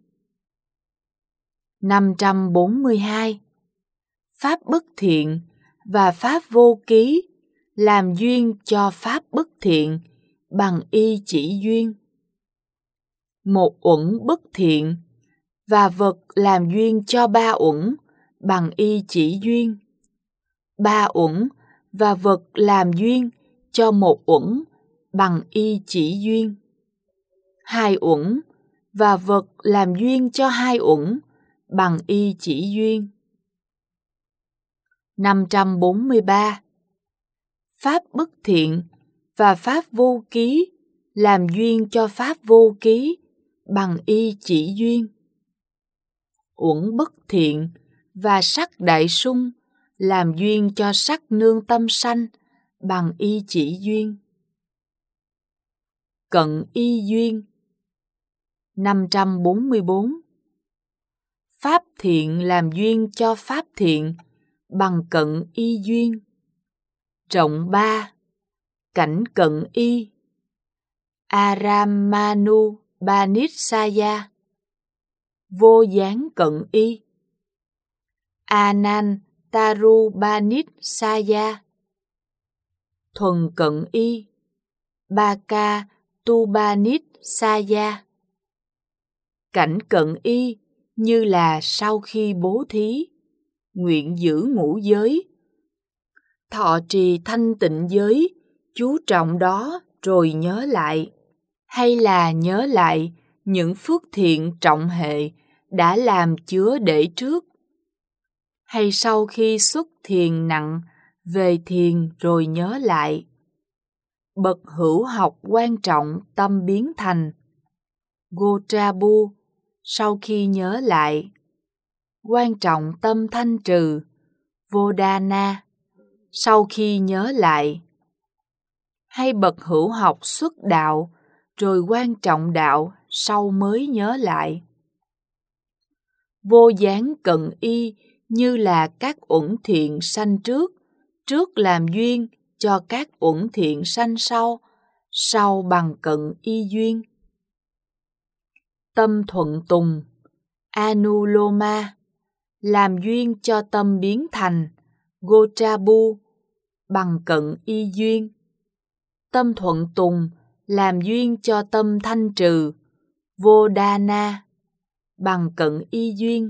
542. Pháp bất thiện và pháp vô ký làm duyên cho pháp bất thiện bằng y chỉ duyên. Một uẩn bất thiện và vật làm duyên cho ba uẩn bằng y chỉ duyên. Ba uẩn và vật làm duyên cho một uẩn bằng y chỉ duyên. Hai uẩn và vật làm duyên cho hai uẩn bằng y chỉ duyên. 543. Pháp bất thiện và pháp vô ký làm duyên cho pháp vô ký bằng y chỉ duyên. Uẩn bất thiện và sắc đại sung làm duyên cho sắc nương tâm sanh bằng y chỉ duyên. Cận y duyên. 544. Pháp thiện làm duyên cho pháp thiện bằng cận y duyên. Rộng 3. Cảnh cận y. Aramanu Banisaya. Vô gián cận y. Anantaru Banisaya. Thuần cận y. Baka tu Banisaya. Cảnh cận y như là sau khi bố thí, nguyện giữ ngũ giới, thọ trì thanh tịnh giới, chú trọng đó rồi nhớ lại, hay là nhớ lại những phước thiện trọng hệ đã làm chứa để trước, hay sau khi xuất thiền nặng về thiền rồi nhớ lại. Bậc hữu học quan trọng tâm biến thành. Gotrabu sau khi nhớ lại. Quan trọng tâm thanh trừ. Vodana sau khi nhớ lại. Hay bậc hữu học xuất đạo rồi quan trọng đạo sau mới nhớ lại. Vô gián cận y như là các uẩn thiện sanh trước làm duyên cho các uẩn thiện sanh sau bằng cận y duyên. Tâm thuận tùng. Anuloma làm duyên cho tâm biến thành. Gotrabu bằng cận y duyên. Tâm thuận tùng làm duyên cho tâm thanh trừ. Vodana bằng cận y duyên.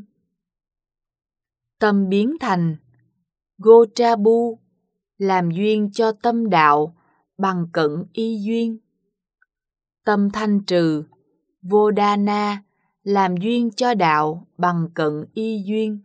Tâm biến thành. Gotrabu làm duyên cho tâm đạo bằng cận y duyên. Tâm thanh trừ. Vodana làm duyên cho đạo bằng cận y duyên.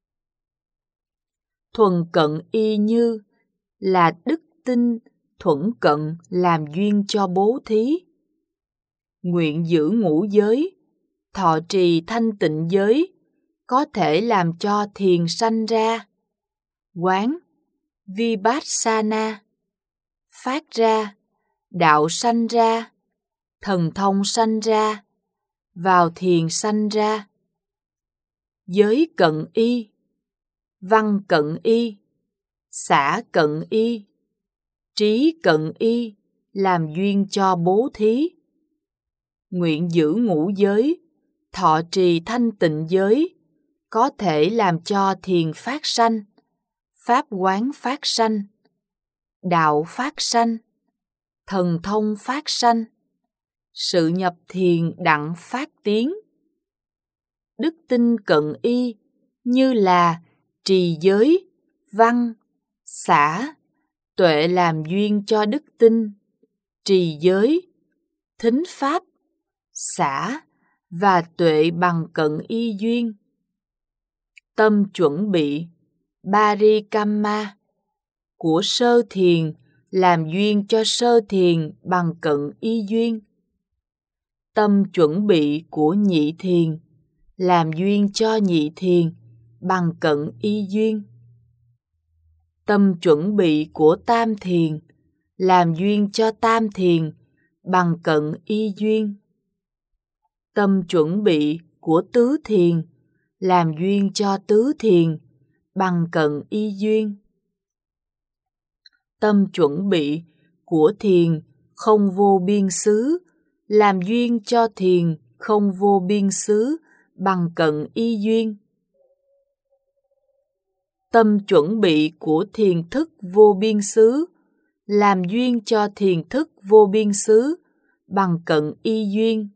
Thuần cận y như là đức tin thuận cận làm duyên cho bố thí. Nguyện giữ ngũ giới, thọ trì thanh tịnh giới, có thể làm cho thiền sanh ra. Quán, vipassana, phát ra, đạo sanh ra, thần thông sanh ra, vào thiền sanh ra. Giới cận y, văn cận y, xả cận y, trí cận y làm duyên cho bố thí. Nguyện giữ ngũ giới, thọ trì thanh tịnh giới, có thể làm cho thiền phát sanh, pháp quán phát sanh, đạo phát sanh, thần thông phát sanh, sự nhập thiền đặng phát tiến. Đức tin cận y như là trì giới, văn, xả, tuệ làm duyên cho đức tin, trì giới, thính pháp, xả và tuệ bằng cận y duyên. Tâm chuẩn bị, Parikamma, của sơ thiền làm duyên cho sơ thiền bằng cận y duyên. Tâm chuẩn bị của nhị thiền làm duyên cho nhị thiền bằng cận y duyên. Tâm chuẩn bị của tam thiền làm duyên cho tam thiền bằng cận y duyên. Tâm chuẩn bị của tứ thiền làm duyên cho tứ thiền bằng cận y duyên. Tâm chuẩn bị của thiền không vô biên xứ làm duyên cho thiền không vô biên xứ bằng cận y duyên. Tâm chuẩn bị của thiền thức vô biên xứ làm duyên cho thiền thức vô biên xứ bằng cận y duyên.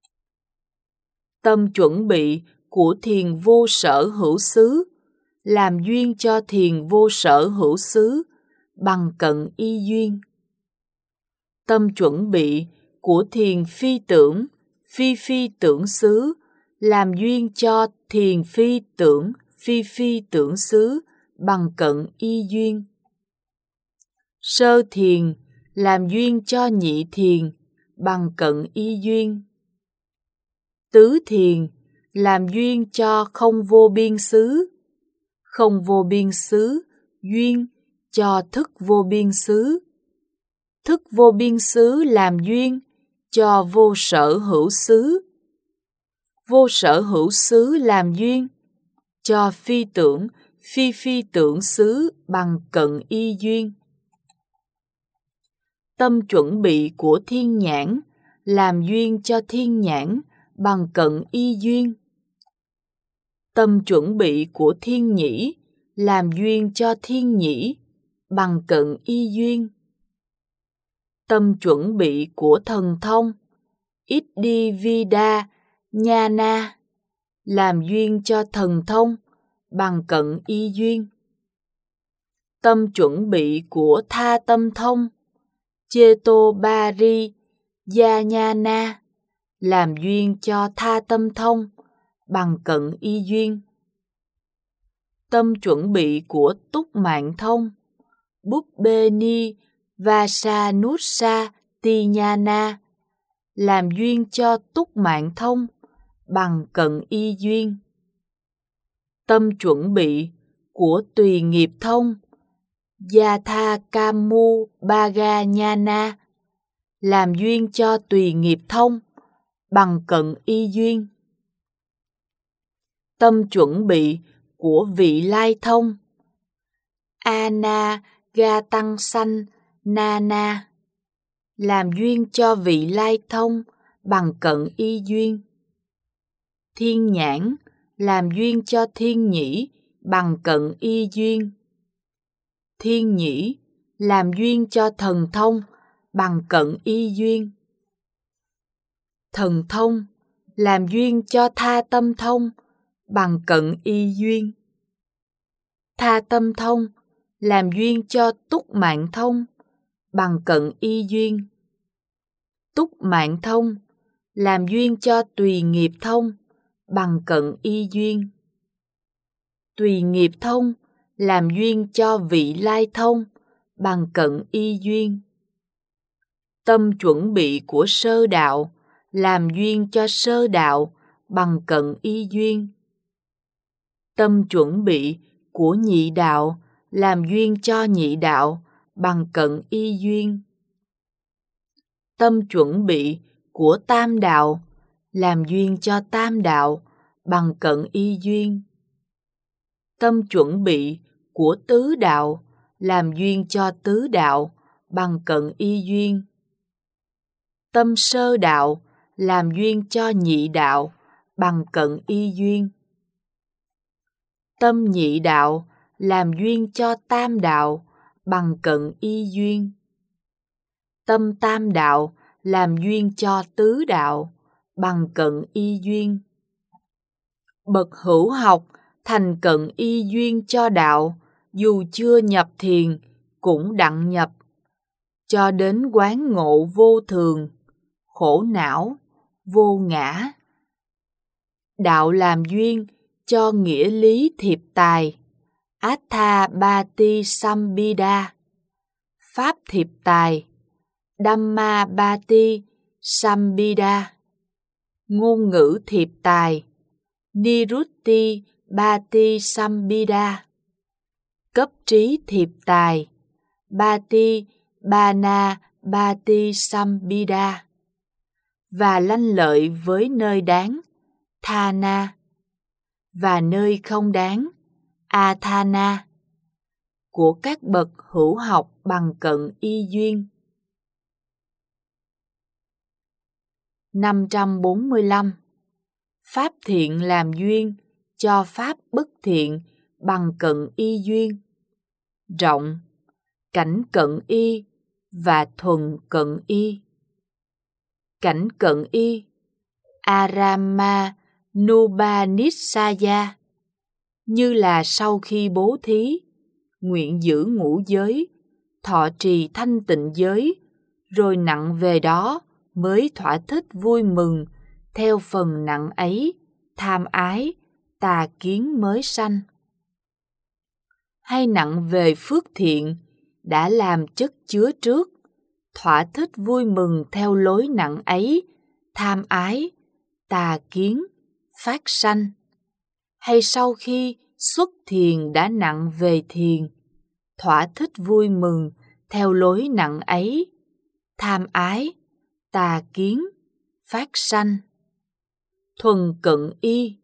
Tâm chuẩn bị của thiền vô sở hữu xứ làm duyên cho thiền vô sở hữu xứ bằng cận y duyên. Tâm chuẩn bị của thiền phi tưởng, phi tưởng xứ làm duyên cho thiền phi tưởng xứ bằng cận y duyên. Sơ thiền làm duyên cho nhị thiền bằng cận y duyên. Tứ thiền làm duyên cho không vô biên xứ, không vô biên xứ duyên cho thức vô biên xứ, thức vô biên xứ làm duyên cho vô sở hữu xứ, vô sở hữu xứ làm duyên cho phi tưởng xứ bằng cận y duyên. Tâm chuẩn bị của thiên nhãn làm duyên cho thiên nhãn bằng cận y duyên. Tâm chuẩn bị của thiên nhĩ làm duyên cho thiên nhĩ bằng cận y duyên. Tâm chuẩn bị của thần thông Iddhivida Nhana làm duyên cho thần thông bằng cận y duyên. Tâm chuẩn bị của tha tâm thông Chetobari Nhana làm duyên cho tha tâm thông bằng cận y duyên. Tâm chuẩn bị của túc mạng thông Bubbeni Vasanussa Tijnana làm duyên cho túc mạng thông bằng cận y duyên. Tâm chuẩn bị của tùy nghiệp thông Yatha Kamu Bhaganyana làm duyên cho tùy nghiệp thông bằng cận y duyên. Tâm chuẩn bị của vị lai thông Anagatang Sanh Nana làm duyên cho vị lai thông bằng cận y duyên. Thiên nhãn làm duyên cho thiên nhĩ bằng cận y duyên. Thiên nhĩ làm duyên cho thần thông bằng cận y duyên. Thần thông làm duyên cho tha tâm thông bằng cận y duyên. Tha tâm thông làm duyên cho túc mạng thông bằng cận y duyên. Túc mạng thông làm duyên cho tùy nghiệp thông bằng cận y duyên. Tùy nghiệp thông làm duyên cho vị lai thông bằng cận y duyên. Tâm chuẩn bị của sơ đạo làm duyên cho sơ đạo bằng cận y duyên. Tâm chuẩn bị của nhị đạo làm duyên cho nhị đạo bằng cận y duyên. Tâm chuẩn bị của tam đạo làm duyên cho tam đạo bằng cận y duyên. Tâm chuẩn bị của tứ đạo làm duyên cho tứ đạo bằng cận y duyên. Tâm sơ đạo làm duyên cho nhị đạo bằng cận y duyên. Tâm nhị đạo làm duyên cho tam đạo bằng cận y duyên. Tâm tam đạo làm duyên cho tứ đạo bằng cận y duyên. Bậc hữu học thành cận y duyên cho đạo, dù chưa nhập thiền cũng đặng nhập, cho đến quán ngộ vô thường, khổ não, vô ngã. Đạo làm duyên cho nghĩa lý thiệp tài, Attha Bhati Sambhida, Pháp thiệp tài, Dhamma Bhati Sambhida, ngôn ngữ thiệp tài, Nirutti Bhati Sambhida, cấp trí thiệp tài, Bhati Bana Patisambhida, và lanh lợi với nơi đáng, Thana, và nơi không đáng, Athana, của các bậc hữu học bằng cận y duyên. 545. Pháp thiện làm duyên cho pháp bất thiện bằng cận y duyên. Rộng, cảnh cận y và thuần cận y. Cảnh cận y, Aramanupanissaya, như là sau khi bố thí, nguyện giữ ngũ giới, thọ trì thanh tịnh giới, rồi nặng về đó mới thỏa thích vui mừng, theo phần nặng ấy, tham ái, tà kiến mới sanh. Hay nặng về phước thiện, đã làm chất chứa trước, thỏa thích vui mừng theo lối nặng ấy, tham ái, tà kiến, phát sanh. Hay sau khi xuất thiền đã nặng về thiền, thỏa thích vui mừng theo lối nặng ấy, tham ái, tà kiến, phát sanh. Thuần cận y,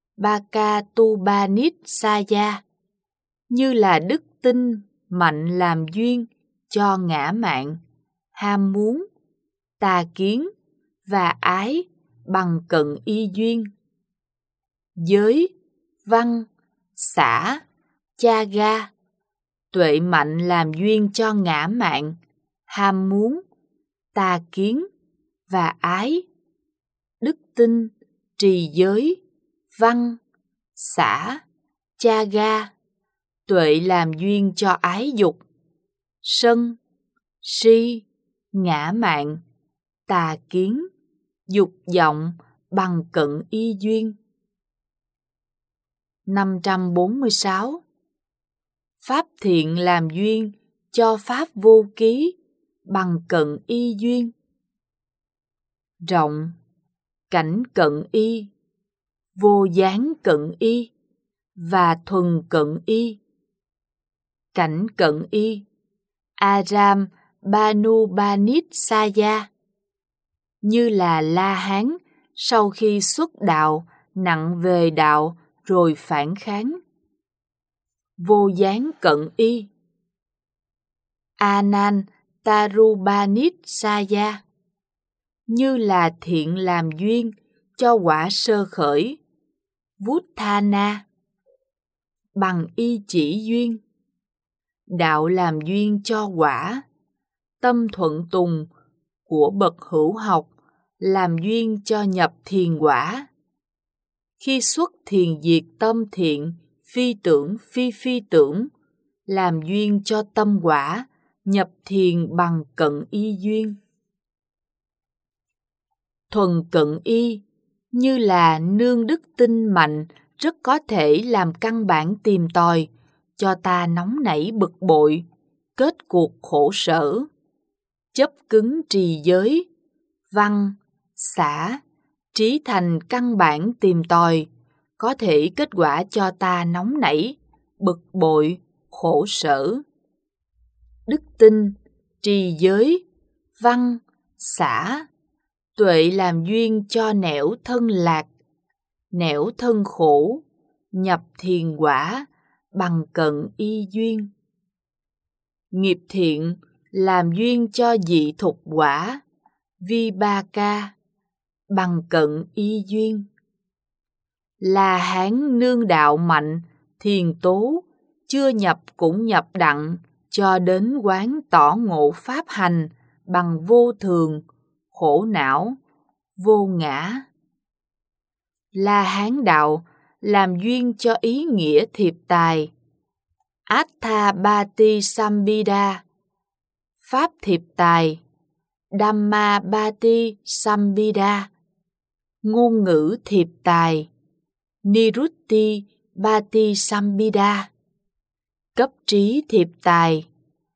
Bhakatupanissaya, như là đức tin mạnh làm duyên cho ngã mạn, ham muốn, tà kiến và ái bằng cận y duyên. Giới, văn, xả, chaga, tuệ mạnh làm duyên cho ngã mạn, ham muốn, tà kiến và ái. Đức tin, trì giới, văn, xả, chaga, tuệ làm duyên cho ái dục, sân, si, ngã mạn, tà kiến, dục vọng bằng cận y duyên. 546. Pháp thiện làm duyên cho pháp vô ký bằng cận y duyên. Rộng, cảnh cận y, vô gián cận y và thuần cận y. Cảnh cận y, Aramanupanissaya, như là La Hán sau khi xuất đạo, nặng về đạo rồi phản kháng. Vô gián cận y, Anantarupanissaya, như là thiện làm duyên cho quả sơ khởi, Vuttana, bằng y chỉ duyên. Đạo làm duyên cho quả, tâm thuận tùng của bậc hữu học làm duyên cho nhập thiền quả. Khi xuất thiền diệt tâm thiện, phi tưởng phi phi tưởng, làm duyên cho tâm quả, nhập thiền bằng cận y duyên. Thuần cận y, như là nương đức tin mạnh, rất có thể làm căn bản tìm tòi, cho ta nóng nảy bực bội, kết cuộc khổ sở. Chấp cứng trì giới, văn, xả, trí thành căn bản tìm tòi, có thể kết quả cho ta nóng nảy, bực bội, khổ sở. Đức tin, trì giới, văn, xả, tuệ làm duyên cho nẻo thân lạc, nẻo thân khổ, nhập thiền quả bằng cận y duyên. Nghiệp thiện làm duyên cho dị thục quả, vibhaka, bằng cận y duyên. La Hán nương đạo mạnh, thiền tố, chưa nhập cũng nhập đặng, cho đến quán tỏ ngộ pháp hành bằng vô thường, khổ não, vô ngã. La Hán đạo làm duyên cho ý nghĩa thiệp tài, Atthapati-sambhida, pháp thiệp tài, Dhammapati-sambhida, ngôn ngữ thiệp tài, Nirutti-pati-sambhida, cấp trí thiệp tài,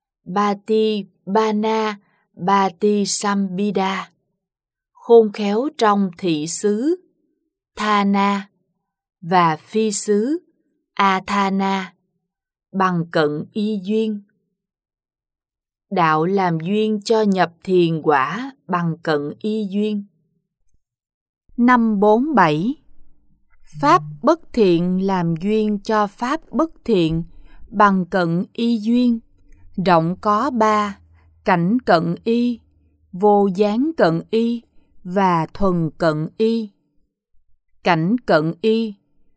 Patibhana-pati-sambhida, khôn khéo trong thị xứ, Thana, và phi xứ, Athana, bằng cận y duyên. đạo làm duyên cho nhập thiền quả bằng cận y duyên. 547. Pháp bất thiện làm duyên cho pháp bất thiện bằng cận y duyên. Rộng có 3: cảnh cận y, vô gián cận y và thuần cận y. Cảnh cận y: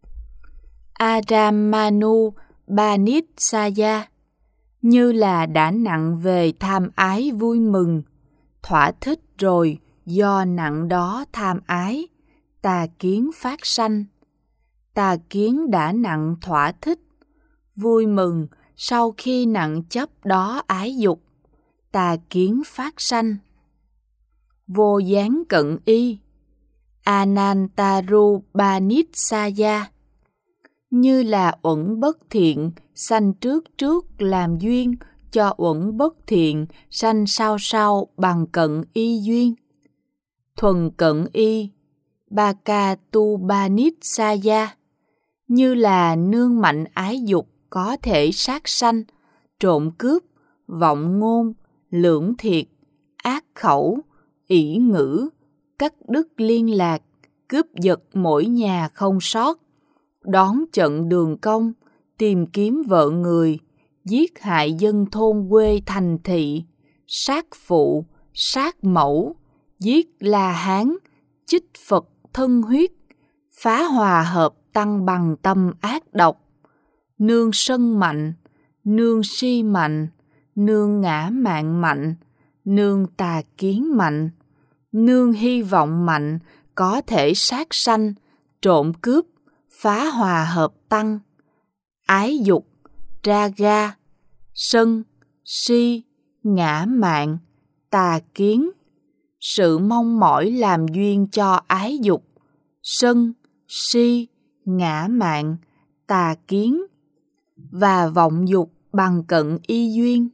Aramanu Banitsaya, như là đã nặng về tham ái vui mừng, thỏa thích rồi do nặng đó tham ái, tà kiến phát sanh. Tà kiến đã nặng thỏa thích, vui mừng sau khi nặng chấp đó ái dục, tà kiến phát sanh. Vô gián cận y: Anantaru Banitsaya, như là uẩn bất thiện sanh trước làm duyên cho uẩn bất thiện sanh sau bằng cận y duyên. Thuần cận y: Bakatu Banitsaya, như là nương mạnh ái dục có thể sát sanh, trộm cướp, vọng ngôn, lưỡng thiệt, ác khẩu, ỷ ngữ, cắt đứt liên lạc, cướp giật mỗi nhà không sót, đón trận đường công, tìm kiếm vợ người, giết hại dân thôn quê thành thị, sát phụ, sát mẫu, giết La Hán, chích Phật thân huyết, phá hòa hợp tăng bằng tâm ác độc, nương sân mạnh, nương si mạnh, nương ngã mạn mạnh, nương tà kiến mạnh, nương hy vọng mạnh có thể sát sanh, trộm cướp, phá hòa hợp tăng, ái dục, raga, sân, si, ngã mạn, tà kiến, sự mong mỏi làm duyên cho ái dục, sân, si, ngã mạn, tà kiến và vọng dục bằng cận y duyên.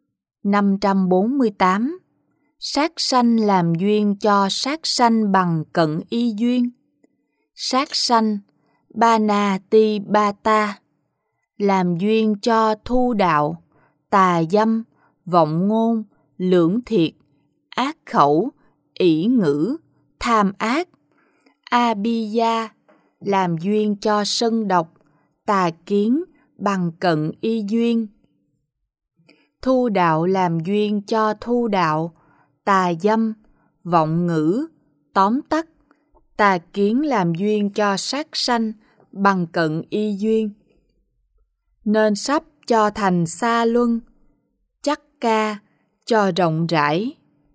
548. Sát sanh làm duyên cho sát sanh bằng cận y duyên. Sát sanh Banatibata làm duyên cho thu đạo, tà dâm, vọng ngôn, lưỡng thiệt, ác khẩu, ỷ ngữ, tham ác. Abhiya làm duyên cho sân độc, tà kiến bằng cận y duyên. Thu đạo làm duyên cho thu đạo, tà dâm, vọng ngữ, tóm tắt, tà kiến làm duyên cho sát sanh bằng cận y duyên. Nên sắp cho thành xa luân, chắc ca cho rộng rãi.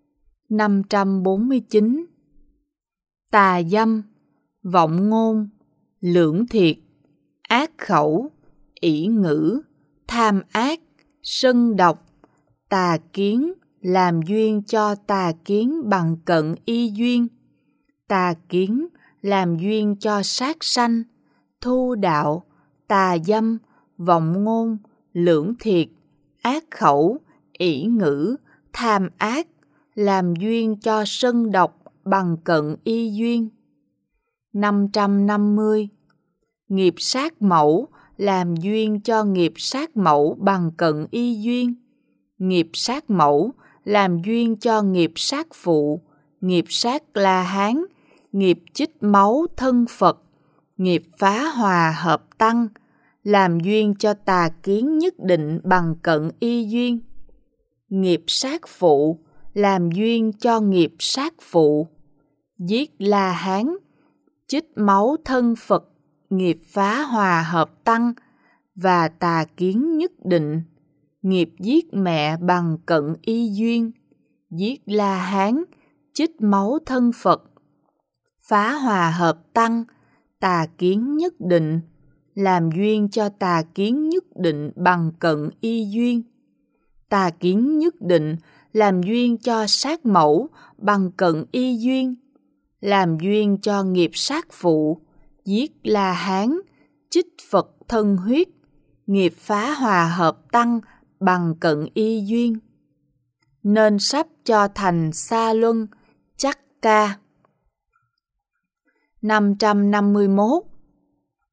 549. Tà dâm, vọng ngôn, lưỡng thiệt, ác khẩu, ỷ ngữ, tham ác, sân độc, tà kiến làm duyên cho tà kiến bằng cận y duyên. Tà kiến làm duyên cho sát sanh, thu đạo, tà dâm, vọng ngôn, lưỡng thiệt, ác khẩu, ỷ ngữ, tham ác làm duyên cho sân độc bằng cận y duyên. 550. Nghiệp sát mẫu làm duyên cho nghiệp sát mẫu bằng cận y duyên. Nghiệp sát mẫu làm duyên cho nghiệp sát phụ, nghiệp sát La Hán, nghiệp chích máu thân Phật, nghiệp phá hòa hợp tăng, làm duyên cho tà kiến nhất định bằng cận y duyên. Nghiệp sát phụ làm duyên cho nghiệp sát phụ, giết La Hán, chích máu thân Phật, nghiệp phá hòa hợp tăng và tà kiến nhất định. Nghiệp giết mẹ bằng cận y duyên, giết La Hán, chích máu thân Phật, phá hòa hợp tăng, tà kiến nhất định, làm duyên cho tà kiến nhất định bằng cận y duyên. Tà kiến nhất định làm duyên cho sát mẫu bằng cận y duyên, làm duyên cho nghiệp sát phụ, giết La Hán, chích Phật thân huyết, nghiệp phá hòa hợp tăng bằng cận y duyên. Nên sắp cho thành xa luân, chắc ca. 551.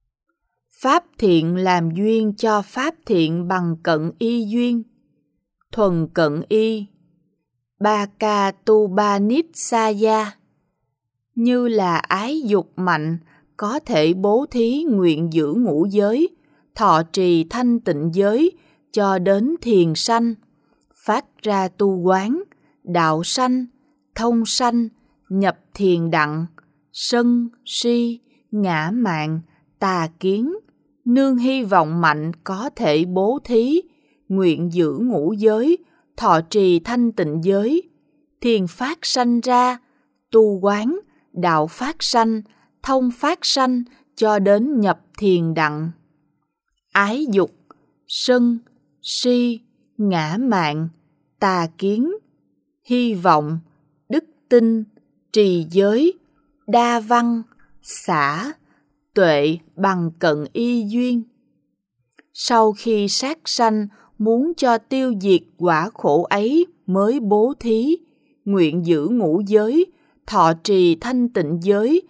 Pháp thiện làm duyên cho pháp thiện bằng cận y duyên. thuần cận y, Bakatupanitsaya, như là ái dục mạnh, có thể bố thí nguyện giữ ngũ giới, thọ trì thanh tịnh giới, cho đến thiền sanh, phát ra tu quán, đạo sanh, thông sanh, nhập thiền đặng, sân, si, ngã mạn, tà kiến, nương hy vọng mạnh có thể bố thí, nguyện giữ ngũ giới, thọ trì thanh tịnh giới, thiền phát sanh ra, tu quán, đạo phát sanh, thông phát sanh, cho đến nhập thiền đặng. Ái dục, sân, si, ngã mạn, tà kiến, hy vọng, đức tin, trì giới, đa văn, xả, tuệ bằng cận y duyên. Sau khi sát sanh, muốn cho tiêu diệt quả khổ ấy mới bố thí, nguyện giữ ngũ giới, thọ trì thanh tịnh giới,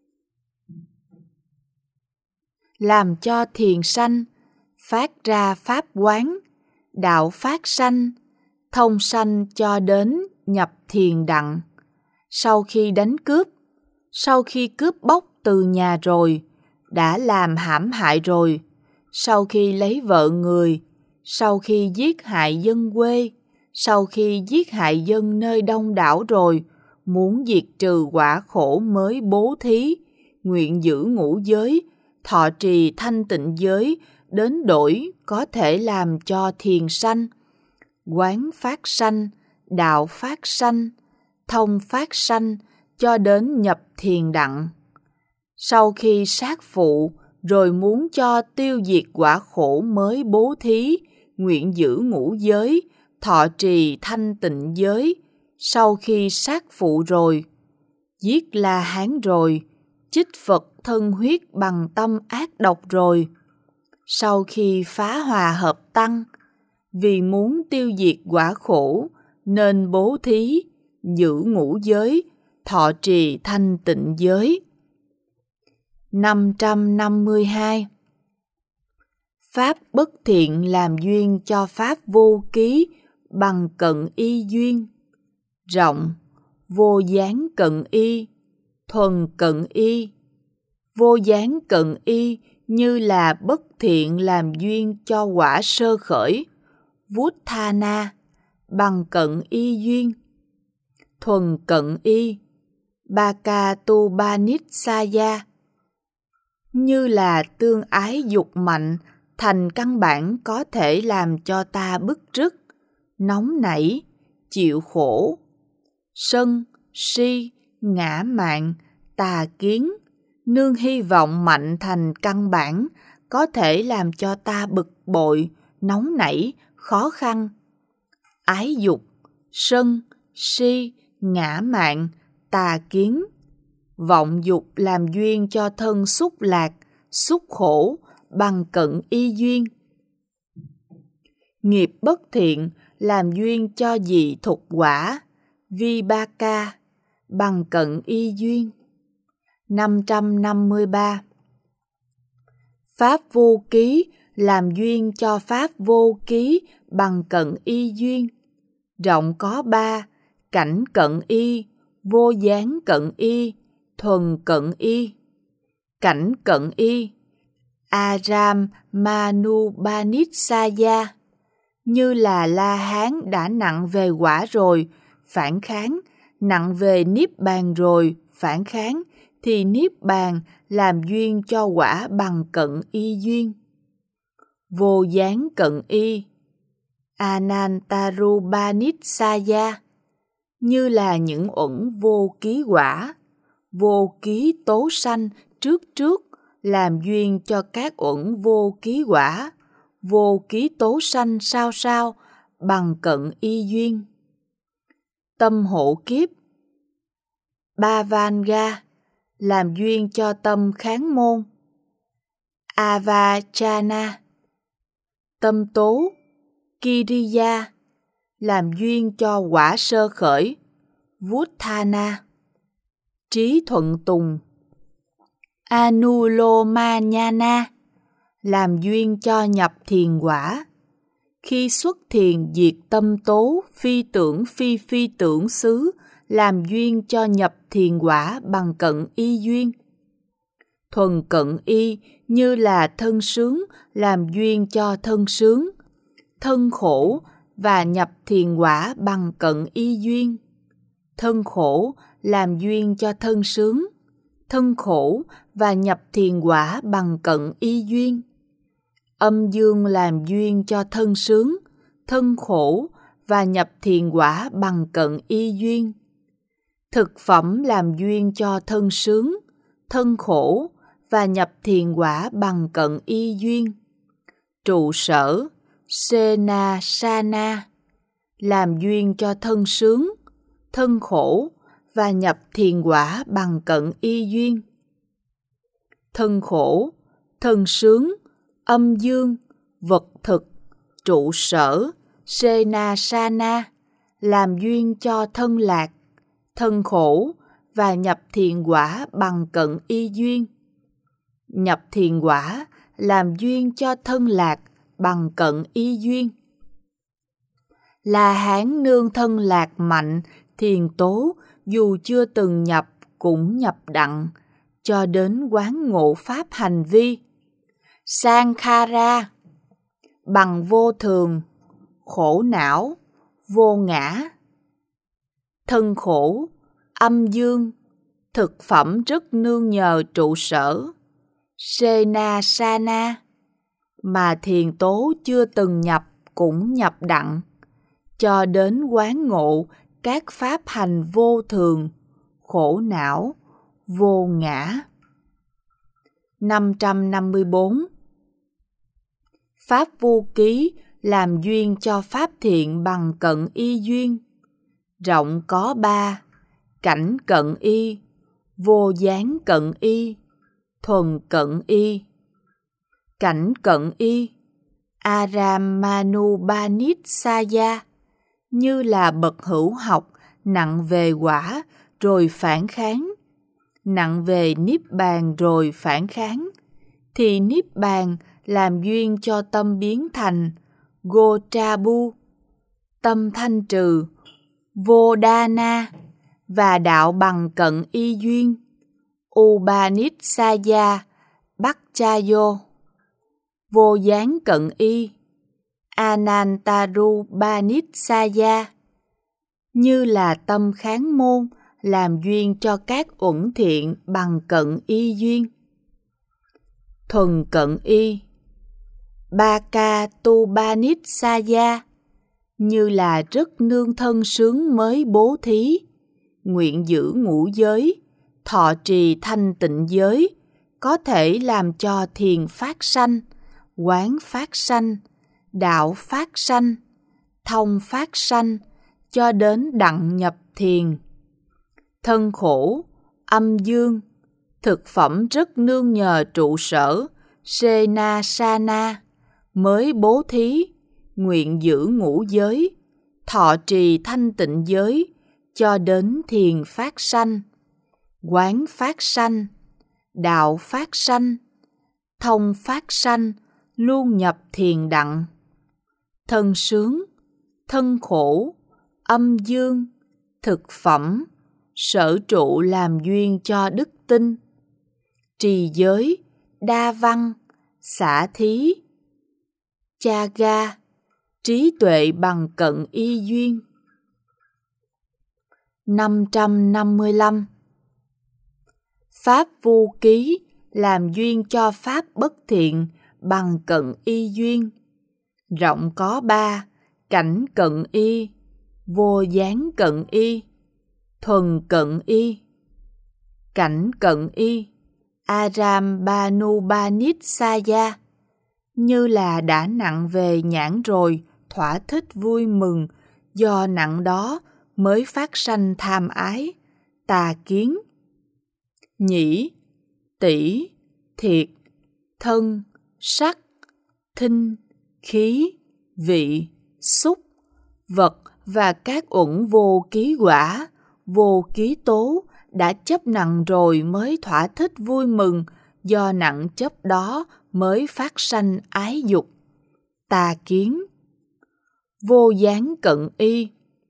làm cho thiền sanh, phát ra pháp quán, đạo phát sanh, thông sanh cho đến nhập thiền đặng. Sau khi đánh cướp, sau khi cướp bóc từ nhà rồi, đã làm hãm hại rồi, sau khi lấy vợ người, sau khi giết hại dân quê, sau khi giết hại dân nơi đông đảo rồi, muốn diệt trừ quả khổ mới bố thí, nguyện giữ ngũ giới, thọ trì thanh tịnh giới, đến đổi có thể làm cho thiền sanh, quán phát sanh, đạo phát sanh, thông phát sanh, cho đến nhập thiền đặng. Sau khi sát phụ, rồi muốn cho tiêu diệt quả khổ mới bố thí, nguyện giữ ngũ giới, thọ trì thanh tịnh giới. Sau khi sát phụ rồi, giết La Hán rồi, chích Phật thân huyết bằng tâm ác độc rồi. Sau khi phá hòa hợp tăng, vì muốn tiêu diệt quả khổ, nên bố thí, giữ ngũ giới, thọ trì thanh tịnh giới. 552. Pháp bất thiện làm duyên cho pháp vô ký bằng cận y duyên. Rộng, vô gián cận y, thuần cận y. Vô gián cận y như là bất thiện làm duyên cho quả sơ khởi, Vuttana, bằng cận y duyên. Thuần cận y, Bakatupanitsaya, như là tương ái dục mạnh, thành căn bản có thể làm cho ta bức rứt, nóng nảy, chịu khổ. Sân, si, ngã mạn, tà kiến, nương hy vọng mạnh thành căn bản có thể làm cho ta bực bội, nóng nảy, khó khăn. Ái dục, sân, si, ngã mạn, tà kiến, vọng dục làm duyên cho thân xúc lạc, xúc khổ bằng cận y duyên. Nghiệp bất thiện làm duyên cho dị thục quả, Vibaka, bằng cận y duyên. 553. Pháp vô ký làm duyên cho pháp vô ký bằng cận y duyên. Rộng có 3, cảnh cận y, vô gián cận y, thuần cận y. Cảnh cận y, Aram Manupanitsaya, như là La Hán đã nặng về quả rồi, phản kháng, nặng về Niết Bàn rồi, phản kháng, thì Niết Bàn làm duyên cho quả bằng cận y duyên. Vô gián cận y, Anantarupanitsaya, như là những uẩn vô ký quả, vô ký tố sanh trước làm duyên cho các uẩn vô ký quả, vô ký tố sanh sau bằng cận y duyên. Tâm hộ kiếp, Bhavanga, làm duyên cho tâm kháng môn, Avachana. Tâm tố, Kiriya, làm duyên cho quả sơ khởi, Vuttana. Trí thuận tùng, Anulomanyana, làm duyên cho nhập thiền quả. Khi xuất thiền diệt tâm tố, phi tưởng phi phi tưởng xứ, làm duyên cho nhập thiền quả bằng cận y duyên. Thuần cận y như là thân sướng, làm duyên cho thân sướng, thân khổ và nhập thiền quả bằng cận y duyên. Thân khổ làm duyên cho thân sướng, thân khổ và nhập thiền quả bằng cận y duyên. Âm dương làm duyên cho thân sướng, thân khổ và nhập thiền quả bằng cận y duyên. Thực phẩm làm duyên cho thân sướng, thân khổ và nhập thiền quả bằng cận y duyên. Trụ sở Sena Sana làm duyên cho thân sướng, thân khổ và nhập thiền quả bằng cận y duyên. Thân khổ, thân sướng, âm dương, vật thực, trụ sở, Sena Sana làm duyên cho thân lạc, thân khổ và nhập thiền quả bằng cận y duyên. Nhập thiền quả làm duyên cho thân lạc bằng cận y duyên. La Hán nương thân lạc mạnh, thiền tố dù chưa từng nhập cũng nhập đặng, cho đến quán ngộ pháp hành vi. Sankhara bằng vô thường, khổ não, vô ngã. Thân khổ, âm dương, thực phẩm rất nương nhờ trụ sở, Sena Sana, mà thiền tố chưa từng nhập cũng nhập đặng, cho đến quán ngộ các pháp hành vô thường, khổ não, vô ngã. 554. Pháp vô ký làm duyên cho pháp thiện bằng cận y duyên. Rộng có 3, cảnh cận y, vô gián cận y, thuần cận y. Cảnh cận y, Aramanubhanitsaya, như là bậc hữu học, nặng về quả rồi phản kháng, nặng về niết bàn rồi phản kháng, thì niết bàn làm duyên cho tâm biến thành Gotrabu, tâm thanh trừ, Vodana, và đạo bằng cận y duyên, Upanitsaya, Bhakkchayo. Vô gián cận y, Anantarubhanitsaya, như là tâm kháng môn, làm duyên cho các uẩn thiện bằng cận y duyên. Thuần cận y, Bhakatubhanitsaya, như là rất nương thân sướng mới bố thí, nguyện giữ ngũ giới, thọ trì thanh tịnh giới, có thể làm cho thiền phát sanh, quán phát sanh, đạo phát sanh, thông phát sanh, cho đến đặng nhập thiền. Thân khổ, âm dương, thực phẩm rất nương nhờ trụ sở, Sena Sana, mới bố thí, nguyện giữ ngũ giới, thọ trì thanh tịnh giới, cho đến thiền phát sanh, quán phát sanh, đạo phát sanh, thông phát sanh, luôn nhập thiền đặng. Thân sướng, thân khổ, âm dương, thực phẩm, sở trụ làm duyên cho đức tin, trì giới, đa văn, xả thí, chaga, trí tuệ bằng cận y duyên. 555. Pháp vô ký làm duyên cho pháp bất thiện bằng cận y duyên. Rộng có 3, cảnh cận y, vô gián cận y, thuần cận y. Cảnh cận y, Arambanubhanitsaya, như là đã nặng về nhãn rồi, thỏa thích vui mừng, do nặng đó mới phát sanh tham ái, tà kiến. Nhĩ, tỷ, thiệt, thân, sắc, thinh, khí, vị, xúc, vật và các uẩn vô ký quả, vô ký tố đã chấp nặng rồi mới thỏa thích vui mừng, do nặng chấp đó mới phát sanh ái dục, tà kiến. vô gián cận y.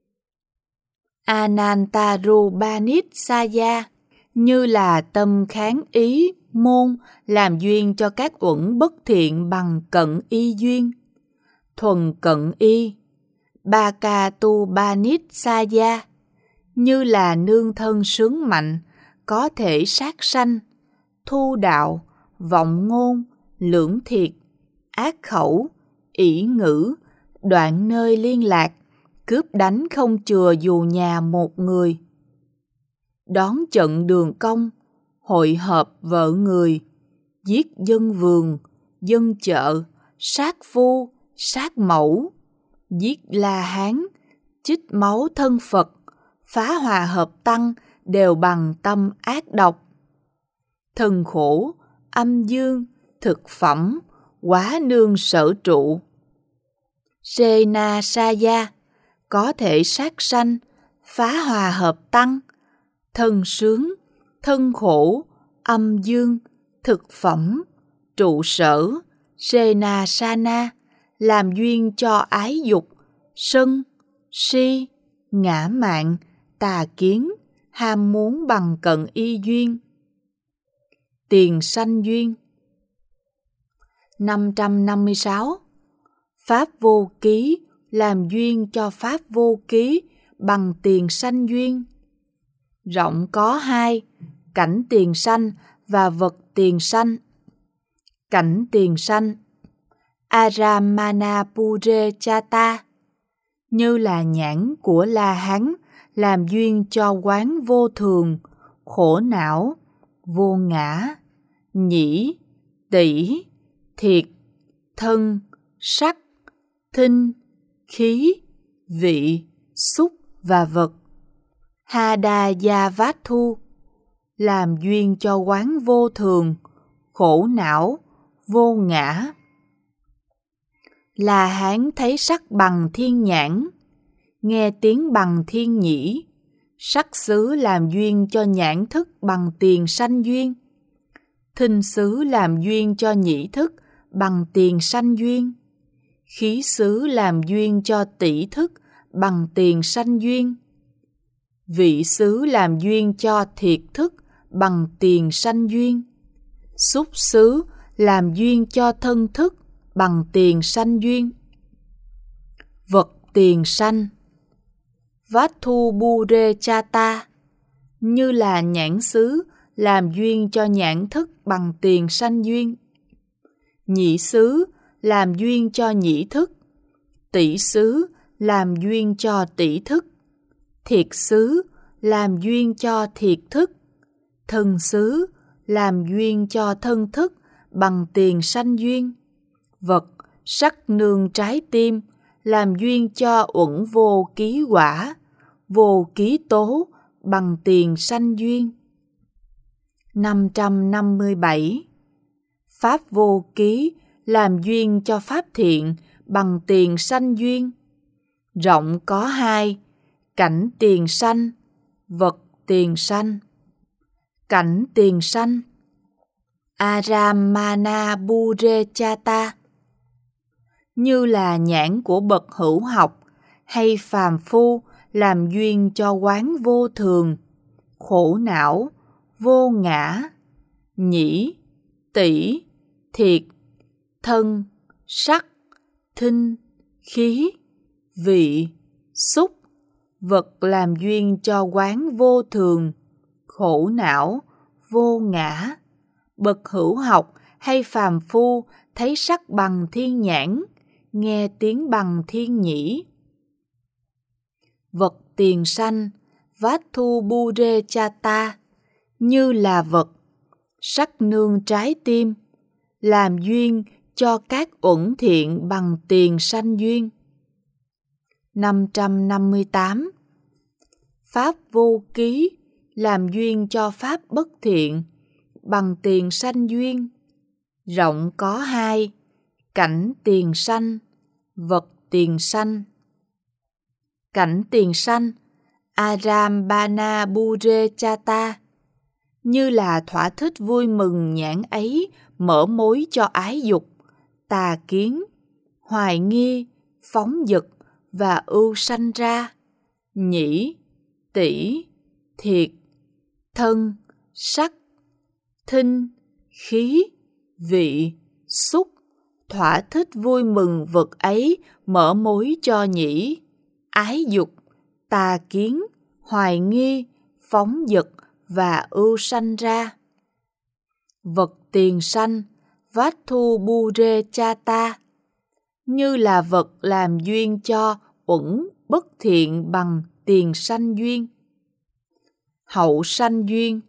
Anantarupanitsaya như là tâm kháng ý môn làm duyên cho các uẩn bất thiện bằng cận y duyên. Thuần cận y. Bakatupanitsaya như là nương thân sướng mạnh, có thể sát sanh, thu đạo, vọng ngôn, lưỡng thiệt, ác khẩu, ỷ ngữ, đoạn nơi liên lạc, cướp đánh không chừa dù nhà một người. Đón trận đường công, hội hợp vợ người, giết dân vườn, dân chợ, sát phu, sát mẫu, giết La Hán, chích máu thân Phật, phá hòa hợp tăng đều bằng tâm ác độc. Thân khổ, âm dương, thực phẩm, quá nương sở trụ. Senasaya có thể sát sanh, phá hòa hợp tăng, thân sướng, thân khổ, âm dương, thực phẩm, trụ sở, Senasana làm duyên cho ái dục, sân, si, ngã mạn, tà kiến, ham muốn bằng cận y duyên. Tiền sanh duyên. 556. Pháp vô ký làm duyên cho pháp vô ký bằng tiền sanh duyên. Rộng có hai, cảnh tiền sanh và vật tiền sanh. Cảnh tiền sanh Aramanapurechata như là nhãn của La Hán làm duyên cho quán vô thường, khổ não, vô ngã, nhĩ, tỷ, thiệt, thân, sắc, thinh, khí, vị, xúc và vật. Hadayavathu làm duyên cho quán vô thường, khổ não, vô ngã. La Hán thấy sắc bằng thiên nhãn, nghe tiếng bằng thiên nhĩ, sắc xứ làm duyên cho nhãn thức bằng tiền sanh duyên, thinh xứ làm duyên cho nhĩ thức bằng tiền sanh duyên, khí xứ làm duyên cho tỷ thức bằng tiền sanh duyên, vị xứ làm duyên cho thiệt thức bằng tiền sanh duyên, xúc xứ làm duyên cho thân thức bằng tiền sanh duyên. Vật tiền sanh Vatthupurechata như là nhãn xứ làm duyên cho nhãn thức bằng tiền sanh duyên, nhĩ xứ làm duyên cho nhĩ thức, tỷ xứ làm duyên cho tỷ thức, thiệt xứ làm duyên cho thiệt thức, thân xứ làm duyên cho thân thức bằng tiền sanh duyên, vật sắc nương trái tim làm duyên cho uẩn vô ký quả, vô ký tố bằng tiền sanh duyên. 557. Pháp vô ký làm duyên cho pháp thiện bằng tiền sanh duyên. Rộng có hai, cảnh tiền sanh, vật tiền sanh. Cảnh tiền sanh Aramanapurechata như là nhãn của bậc hữu học hay phàm phu làm duyên cho quán vô thường, khổ não, vô ngã, nhĩ, tỷ, thiệt, thân, sắc, thinh, khí, vị, xúc, vật làm duyên cho quán vô thường, khổ não, vô ngã. Bậc hữu học hay phàm phu thấy sắc bằng thiên nhãn, nghe tiếng bằng thiên nhĩ. Vật tiền sanh Vatthupurechata như là vật, sắc nương trái tim, làm duyên cho các uẩn thiện bằng tiền sanh duyên. 558. Pháp vô ký làm duyên cho pháp bất thiện bằng tiền sanh duyên. Rộng có hai, cảnh tiền sanh, vật tiền sanh. Cảnh tiền sanh Aramanapurechata như là thỏa thích vui mừng nhãn ấy mở mối cho ái dục, tà kiến, hoài nghi, phóng dật, và ưu sanh ra, nhĩ, tỷ, thiệt, thân, sắc, thinh, khí, vị, xúc, thỏa thích vui mừng vật ấy mở mối cho nhĩ, ái dục, tà kiến, hoài nghi, phóng dật và ưu sanh ra. Vật tiền sanh, Vattu Bure Chata, như là vật làm duyên cho uẩn bất thiện bằng tiền sanh duyên. Hậu sanh duyên.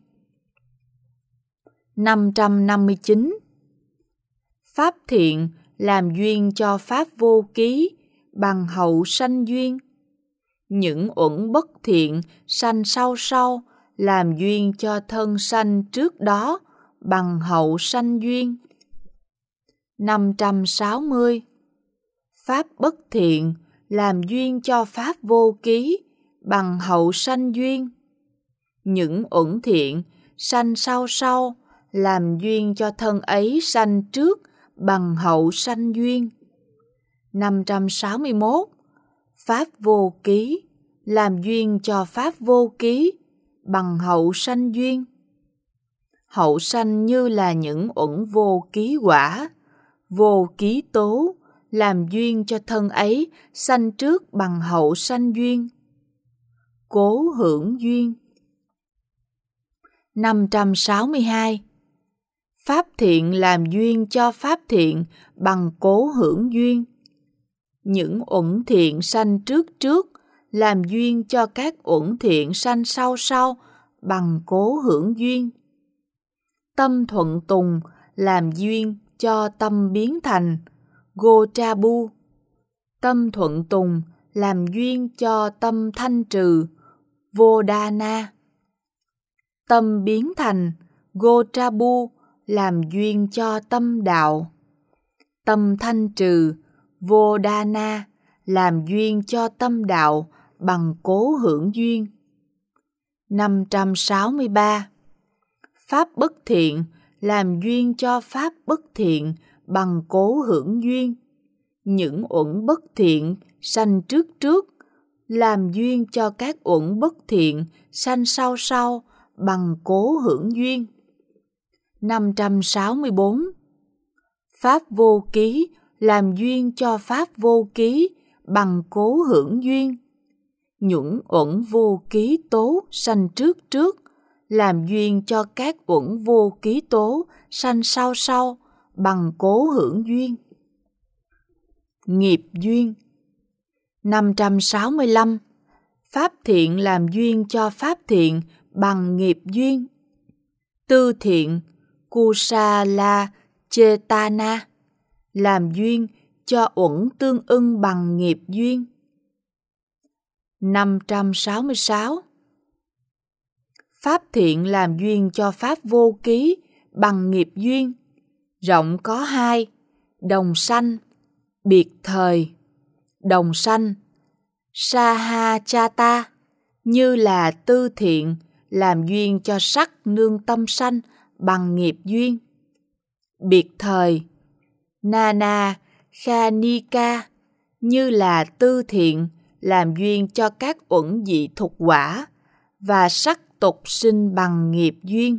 559. Pháp thiện làm duyên cho pháp vô ký bằng hậu sanh duyên. Những uẩn bất thiện sanh sau sau làm duyên cho thân sanh trước đó bằng hậu sanh duyên. 560. Pháp bất thiện làm duyên cho pháp vô ký bằng hậu sanh duyên. Những uẩn thiện sanh sau sau làm duyên cho thân ấy sanh trước bằng hậu sanh duyên. 561. Pháp vô ký làm duyên cho pháp vô ký bằng hậu sanh duyên. Hậu sanh như là những uẩn vô ký quả, vô ký tố, làm duyên cho thân ấy sanh trước bằng hậu sanh duyên. Cố hưởng duyên. 562. Pháp thiện làm duyên cho pháp thiện bằng cố hưởng duyên. Những uẩn thiện sanh trước trước làm duyên cho các uẩn thiện sanh sau sau bằng cố hưởng duyên. Tâm thuận tùng làm duyên cho tâm biến thành Gotrabu. Tâm thuận tùng làm duyên cho tâm thanh trừ Vodana. Tâm biến thành Gotrabu làm duyên cho tâm đạo. Tâm thanh trừ Vodana làm duyên cho tâm đạo bằng cố hưởng duyên. 563. Pháp bất thiện làm duyên cho pháp bất thiện bằng cố hưởng duyên. Những uẩn bất thiện sanh trước trước làm duyên cho các uẩn bất thiện sanh sau sau bằng cố hưởng duyên. 564. Pháp vô ký làm duyên cho pháp vô ký bằng cố hưởng duyên. Những uẩn vô ký tố sanh trước trước làm duyên cho các uẩn vô ký tố sanh sau sau bằng cố hưởng duyên. Nghiệp duyên. 565. Pháp thiện làm duyên cho pháp thiện bằng nghiệp duyên. Tư thiện Kusala Chetana làm duyên cho uẩn tương ưng bằng nghiệp duyên. 566. Pháp thiện làm duyên cho pháp vô ký bằng nghiệp duyên. Rộng có hai: đồng sanh, biệt thời. Đồng sanh Sahachata như là tư thiện làm duyên cho sắc nương tâm sanh bằng nghiệp duyên. Biệt thời Nana Khanika như là tư thiện làm duyên cho các uẩn dị thục quả và sắc tục sinh bằng nghiệp duyên.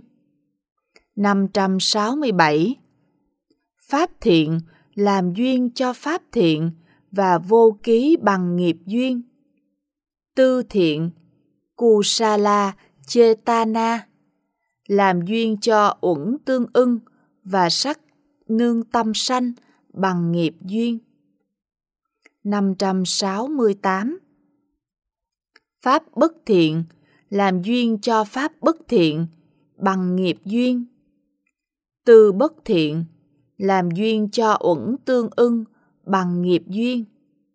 567. Pháp thiện làm duyên cho pháp thiện và vô ký bằng nghiệp duyên. Tư thiện Kusala Chetana làm duyên cho uẩn tương ưng và sắc nương tâm sanh bằng nghiệp duyên. 568. Pháp bất thiện làm duyên cho pháp bất thiện bằng nghiệp duyên. Tư bất thiện làm duyên cho uẩn tương ưng bằng nghiệp duyên.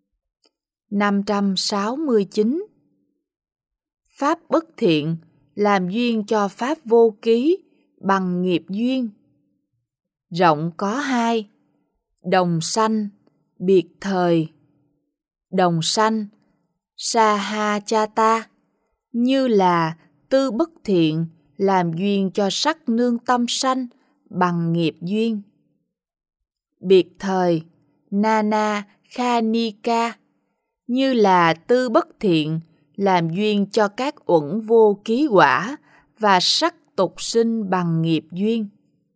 569. Pháp bất thiện làm duyên cho pháp vô ký bằng nghiệp duyên. Rộng có hai: đồng sanh, biệt thời. Đồng sanh Sahachata như là tư bất thiện làm duyên cho sắc nương tâm sanh bằng nghiệp duyên. Biệt thời Nana Khanika như là tư bất thiện làm duyên cho các uẩn vô ký quả và sắc tục sinh bằng nghiệp duyên.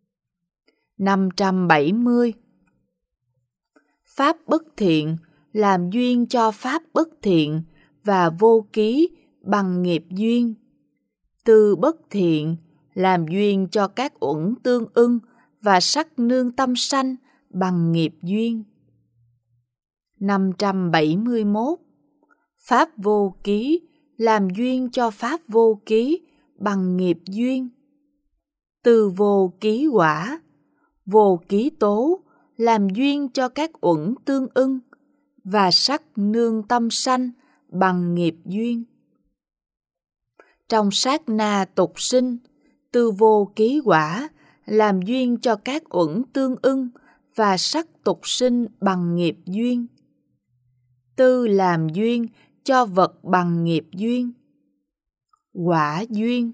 570. Pháp bất thiện làm duyên cho pháp bất thiện và vô ký bằng nghiệp duyên. Tư bất thiện làm duyên cho các uẩn tương ưng và sắc nương tâm sanh bằng nghiệp duyên. 571. Pháp vô ký làm duyên cho pháp vô ký bằng nghiệp duyên. Từ vô ký quả, vô ký tố làm duyên cho các uẩn tương ưng và sắc nương tâm sanh bằng nghiệp duyên. Trong sát na tục sinh, từ vô ký quả làm duyên cho các uẩn tương ưng và sắc tục sinh bằng nghiệp duyên. Tư làm duyên cho vật bằng nghiệp duyên. Quả duyên.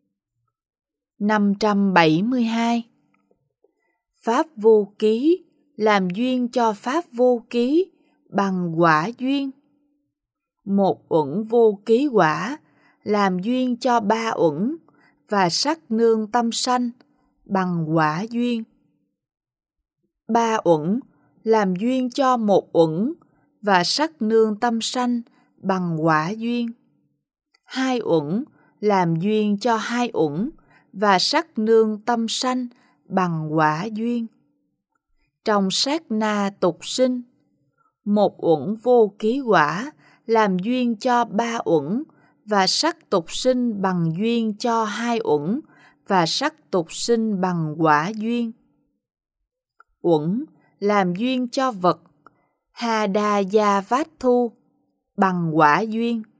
572. Pháp vô ký làm duyên cho pháp vô ký bằng quả duyên. Một uẩn vô ký quả làm duyên cho ba uẩn và sắc nương tâm sanh bằng quả duyên. Ba uẩn làm duyên cho một uẩn và sắc nương tâm sanh bằng quả duyên. Hai uẩn làm duyên cho hai uẩn và sắc nương tâm sanh bằng quả duyên. Trong sát na tục sinh, một uẩn vô ký quả làm duyên cho ba uẩn và sắc tục sinh bằng duyên cho hai uẩn và sắc tục sinh bằng quả duyên. Uẩn làm duyên cho vật Hadaya Vát Thu bằng quả duyên.